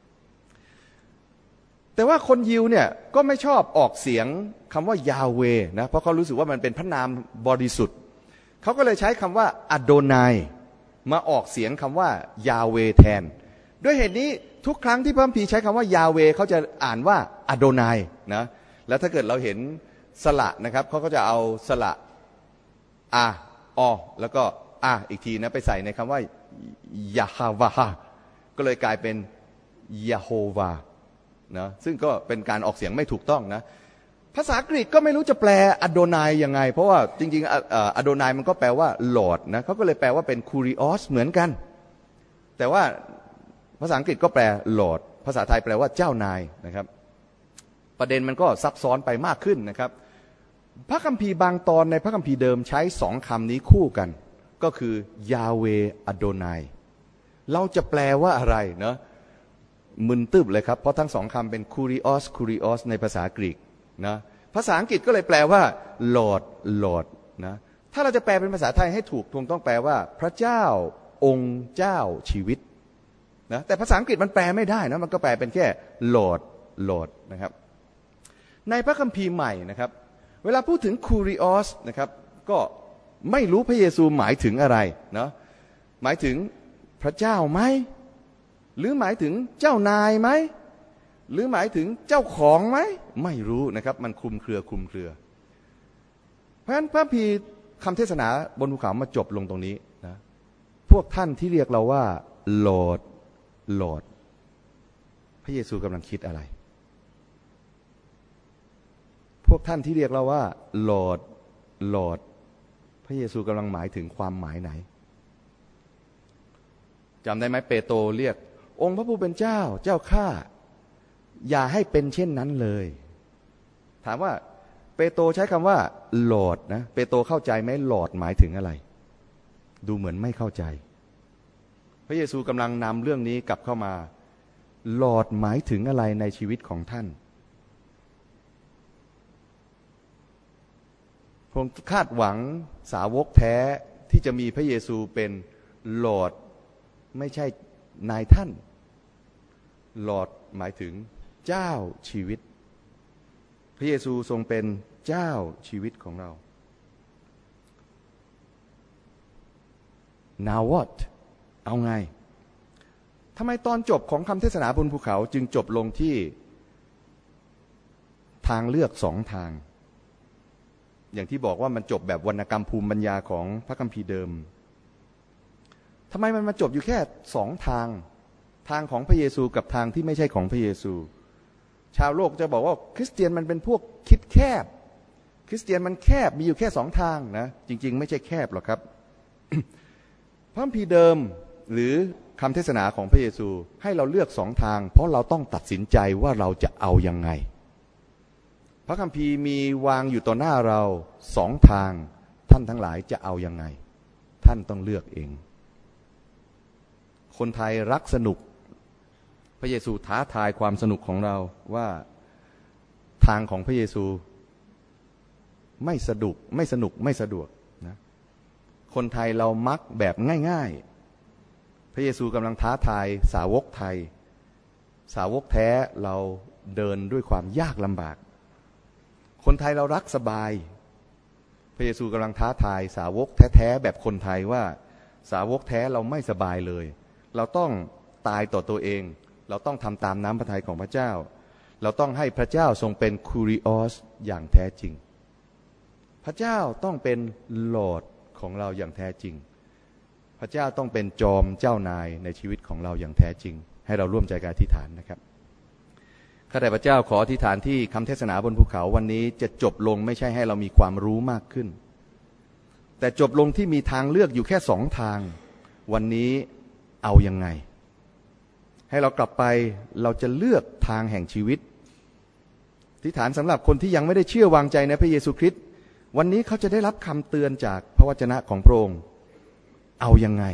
แต่ว่าคนยิวเนี่ยก็ไม่ชอบออกเสียงคำว่ายาเวนะเพราะเขารู้สึกว่ามันเป็นพระนามบริสุทธิ์เขาก็เลยใช้คำว่าอโดไนมาออกเสียงคำว่ายาเวแทนด้วยเหตุนี้ทุกครั้งที่พระคัมภีร์ใช้คำว่ายาเวเขาจะอ่านว่าอโดไนนะแล้วถ้าเกิดเราเห็นสระนะครับเขาก็จะเอาสระอาอแล้วก็อาอีกทีนะไปใส่ในคำว่ายาฮาวาก็เลยกลายเป็นยาโฮวานะซึ่งก็เป็นการออกเสียงไม่ถูกต้องนะภาษากรีกก็ไม่รู้จะแปลอโดไนยังไงเพราะว่าจริงๆอโดไนมันก็แปลว่า Lord นะเขาก็เลยแปลว่าเป็น kurios เหมือนกันแต่ว่าภาษาอังกฤษก็แปล Lord ภาษาไทยแปลว่าเจ้านายนะครับประเด็นมันก็ซับซ้อนไปมากขึ้นนะครับพระคัมภีร์บางตอนในพระคัมภีร์เดิมใช้สองคำนี้คู่กันก็คือยาเวอโดไนเราจะแปลว่าอะไรเนาะมึนตึบเลยครับเพราะทั้งสองคำเป็น kurios kurios ในภาษากรีกนะภาษาอังกฤษก็เลยแปลว่า Lord Lord นะถ้าเราจะแปลเป็นภาษาไทยให้ถูกคงต้องแปลว่าพระเจ้าองค์เจ้าชีวิตนะแต่ภาษาอังกฤษมันแปลไม่ได้นะมันก็แปลเป็นแค่ Lord Lord นะครับในพระคัมภีร์ใหม่นะครับเวลาพูดถึง kurios นะครับก็ไม่รู้พระเยซูหมายถึงอะไรนะหมายถึงพระเจ้าไหมหรือหมายถึงเจ้านายไหมหรือหมายถึงเจ้าของไหมไม่รู้นะครับมันคลุมเครือคลุมเครือเพราะฉะนั้นพระพีคำเทศนาบนภูเขามาจบลงตรงนี้นะพวกท่านที่เรียกเราว่า Lord Lord พระเยซูกำลังคิดอะไรพวกท่านที่เรียกเราว่า Lord Lord พระเยซูกำลังหมายถึงความหมายไหนจำได้ไหมเปโตรเรียกองค์พระผู้เป็นเจ้าเจ้าข้าอย่าให้เป็นเช่นนั้นเลยถามว่าเปโตรใช้คำว่า Lord นะเปโตรเข้าใจไหม Lord หมายถึงอะไรดูเหมือนไม่เข้าใจพระเยซูกำลังนำเรื่องนี้กลับเข้ามา Lord หมายถึงอะไรในชีวิตของท่านผมคาดหวังสาวกแท้ที่จะมีพระเยซูเป็น Lord ไม่ใช่นายท่าน Lord หมายถึงเจ้าชีวิตพระเยซูทรงเป็นเจ้าชีวิตของเรา Now what เอาไงทำไมตอนจบของคำเทศนาบนภูเขาจึงจบลงที่ทางเลือกสองทางอย่างที่บอกว่ามันจบแบบวรรณกรรมภูมิปัญญาของพระคัมภีร์เดิมทำไมมันมาจบอยู่แค่สองทางทางของพระเยซูกับทางที่ไม่ใช่ของพระเยซูชาวโลกจะบอกว่าคริสเตียนมันเป็นพวกคิดแคบคริสเตียนมันแคบมีอยู่แค่สองทางนะจริงๆไม่ใช่แคบหรอกครับ พระคัมภีร์เดิมหรือคำเทศนาของพระเยซูให้เราเลือกสองทางเพราะเราต้องตัดสินใจว่าเราจะเอายังไงพระคัมภีร์มีวางอยู่ต่อหน้าเราสองทางท่านทั้งหลายจะเอายังไงท่านต้องเลือกเองคนไทยรักสนุกพระเยซูท้าทายความสนุกของเราว่าทางของพระเยซูไม่สะดวกไม่สนุกไม่สะดวกนะคนไทยเรามักแบบง่ายๆพระเยซูกำลังท้าทายสาวกไทยสาวกแท้เราเดินด้วยความยากลำบากคนไทยเรารักสบายพระเยซูกำลังท้าทายสาวกแท้ๆแบบคนไทยว่าสาวกแท้เราไม่สบายเลยเราต้องตายต่อตัวเองเราต้องทำตามน้ำพระทัยของพระเจ้าเราต้องให้พระเจ้าทรงเป็นคูริออสอย่างแท้จริงพระเจ้าต้องเป็นลอร์ดของเราอย่างแท้จริงพระเจ้าต้องเป็นจอมเจ้านายในชีวิตของเราอย่างแท้จริงให้เราร่วมใจกันอธิษฐานนะครับข้าแต่พระเจ้าขออธิษฐานที่คำเทศนาบนภูเขาวันนี้จะจบลงไม่ใช่ให้เรามีความรู้มากขึ้นแต่จบลงที่มีทางเลือกอยู่แค่สองทางวันนี้เอายังไงให้เรากลับไปเราจะเลือกทางแห่งชีวิตอธิษฐานสำหรับคนที่ยังไม่ได้เชื่อวางใจในพระเยซูคริสต์วันนี้เขาจะได้รับคำเตือนจากพระวจนะของพระองค์เอายังไง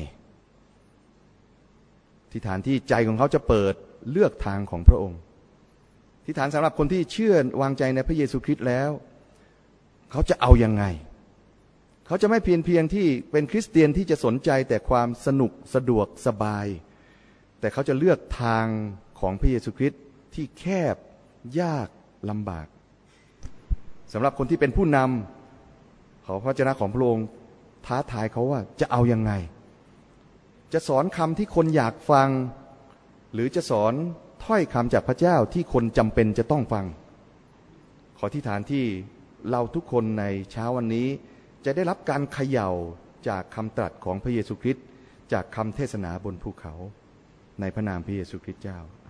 อธิษฐานที่ใจของเขาจะเปิดเลือกทางของพระองค์อธิษฐานสำหรับคนที่เชื่อวางใจในพระเยซูคริสต์แล้วเขาจะเอายังไงเขาจะไม่เพียงเพียงที่เป็นคริสเตียนที่จะสนใจแต่ความสนุกสะดวกสบายแต่เขาจะเลือกทางของพระเยซูคริสต์ที่แคบยากลำบากสำหรับคนที่เป็นผู้นำขอพระวจนะของพระองค์ท้าทายเขาว่าจะเอายังไงจะสอนคำที่คนอยากฟังหรือจะสอนถ้อยคำจากพระเจ้าที่คนจำเป็นจะต้องฟังขอที่ฐานที่เราทุกคนในเช้าวันนี้จะได้รับการเขย่าจากคำตรัสของพระเยซูคริสต์จากคำเทศนาบนภูเขาในพระนามพระเยซูคริสต์เจ้า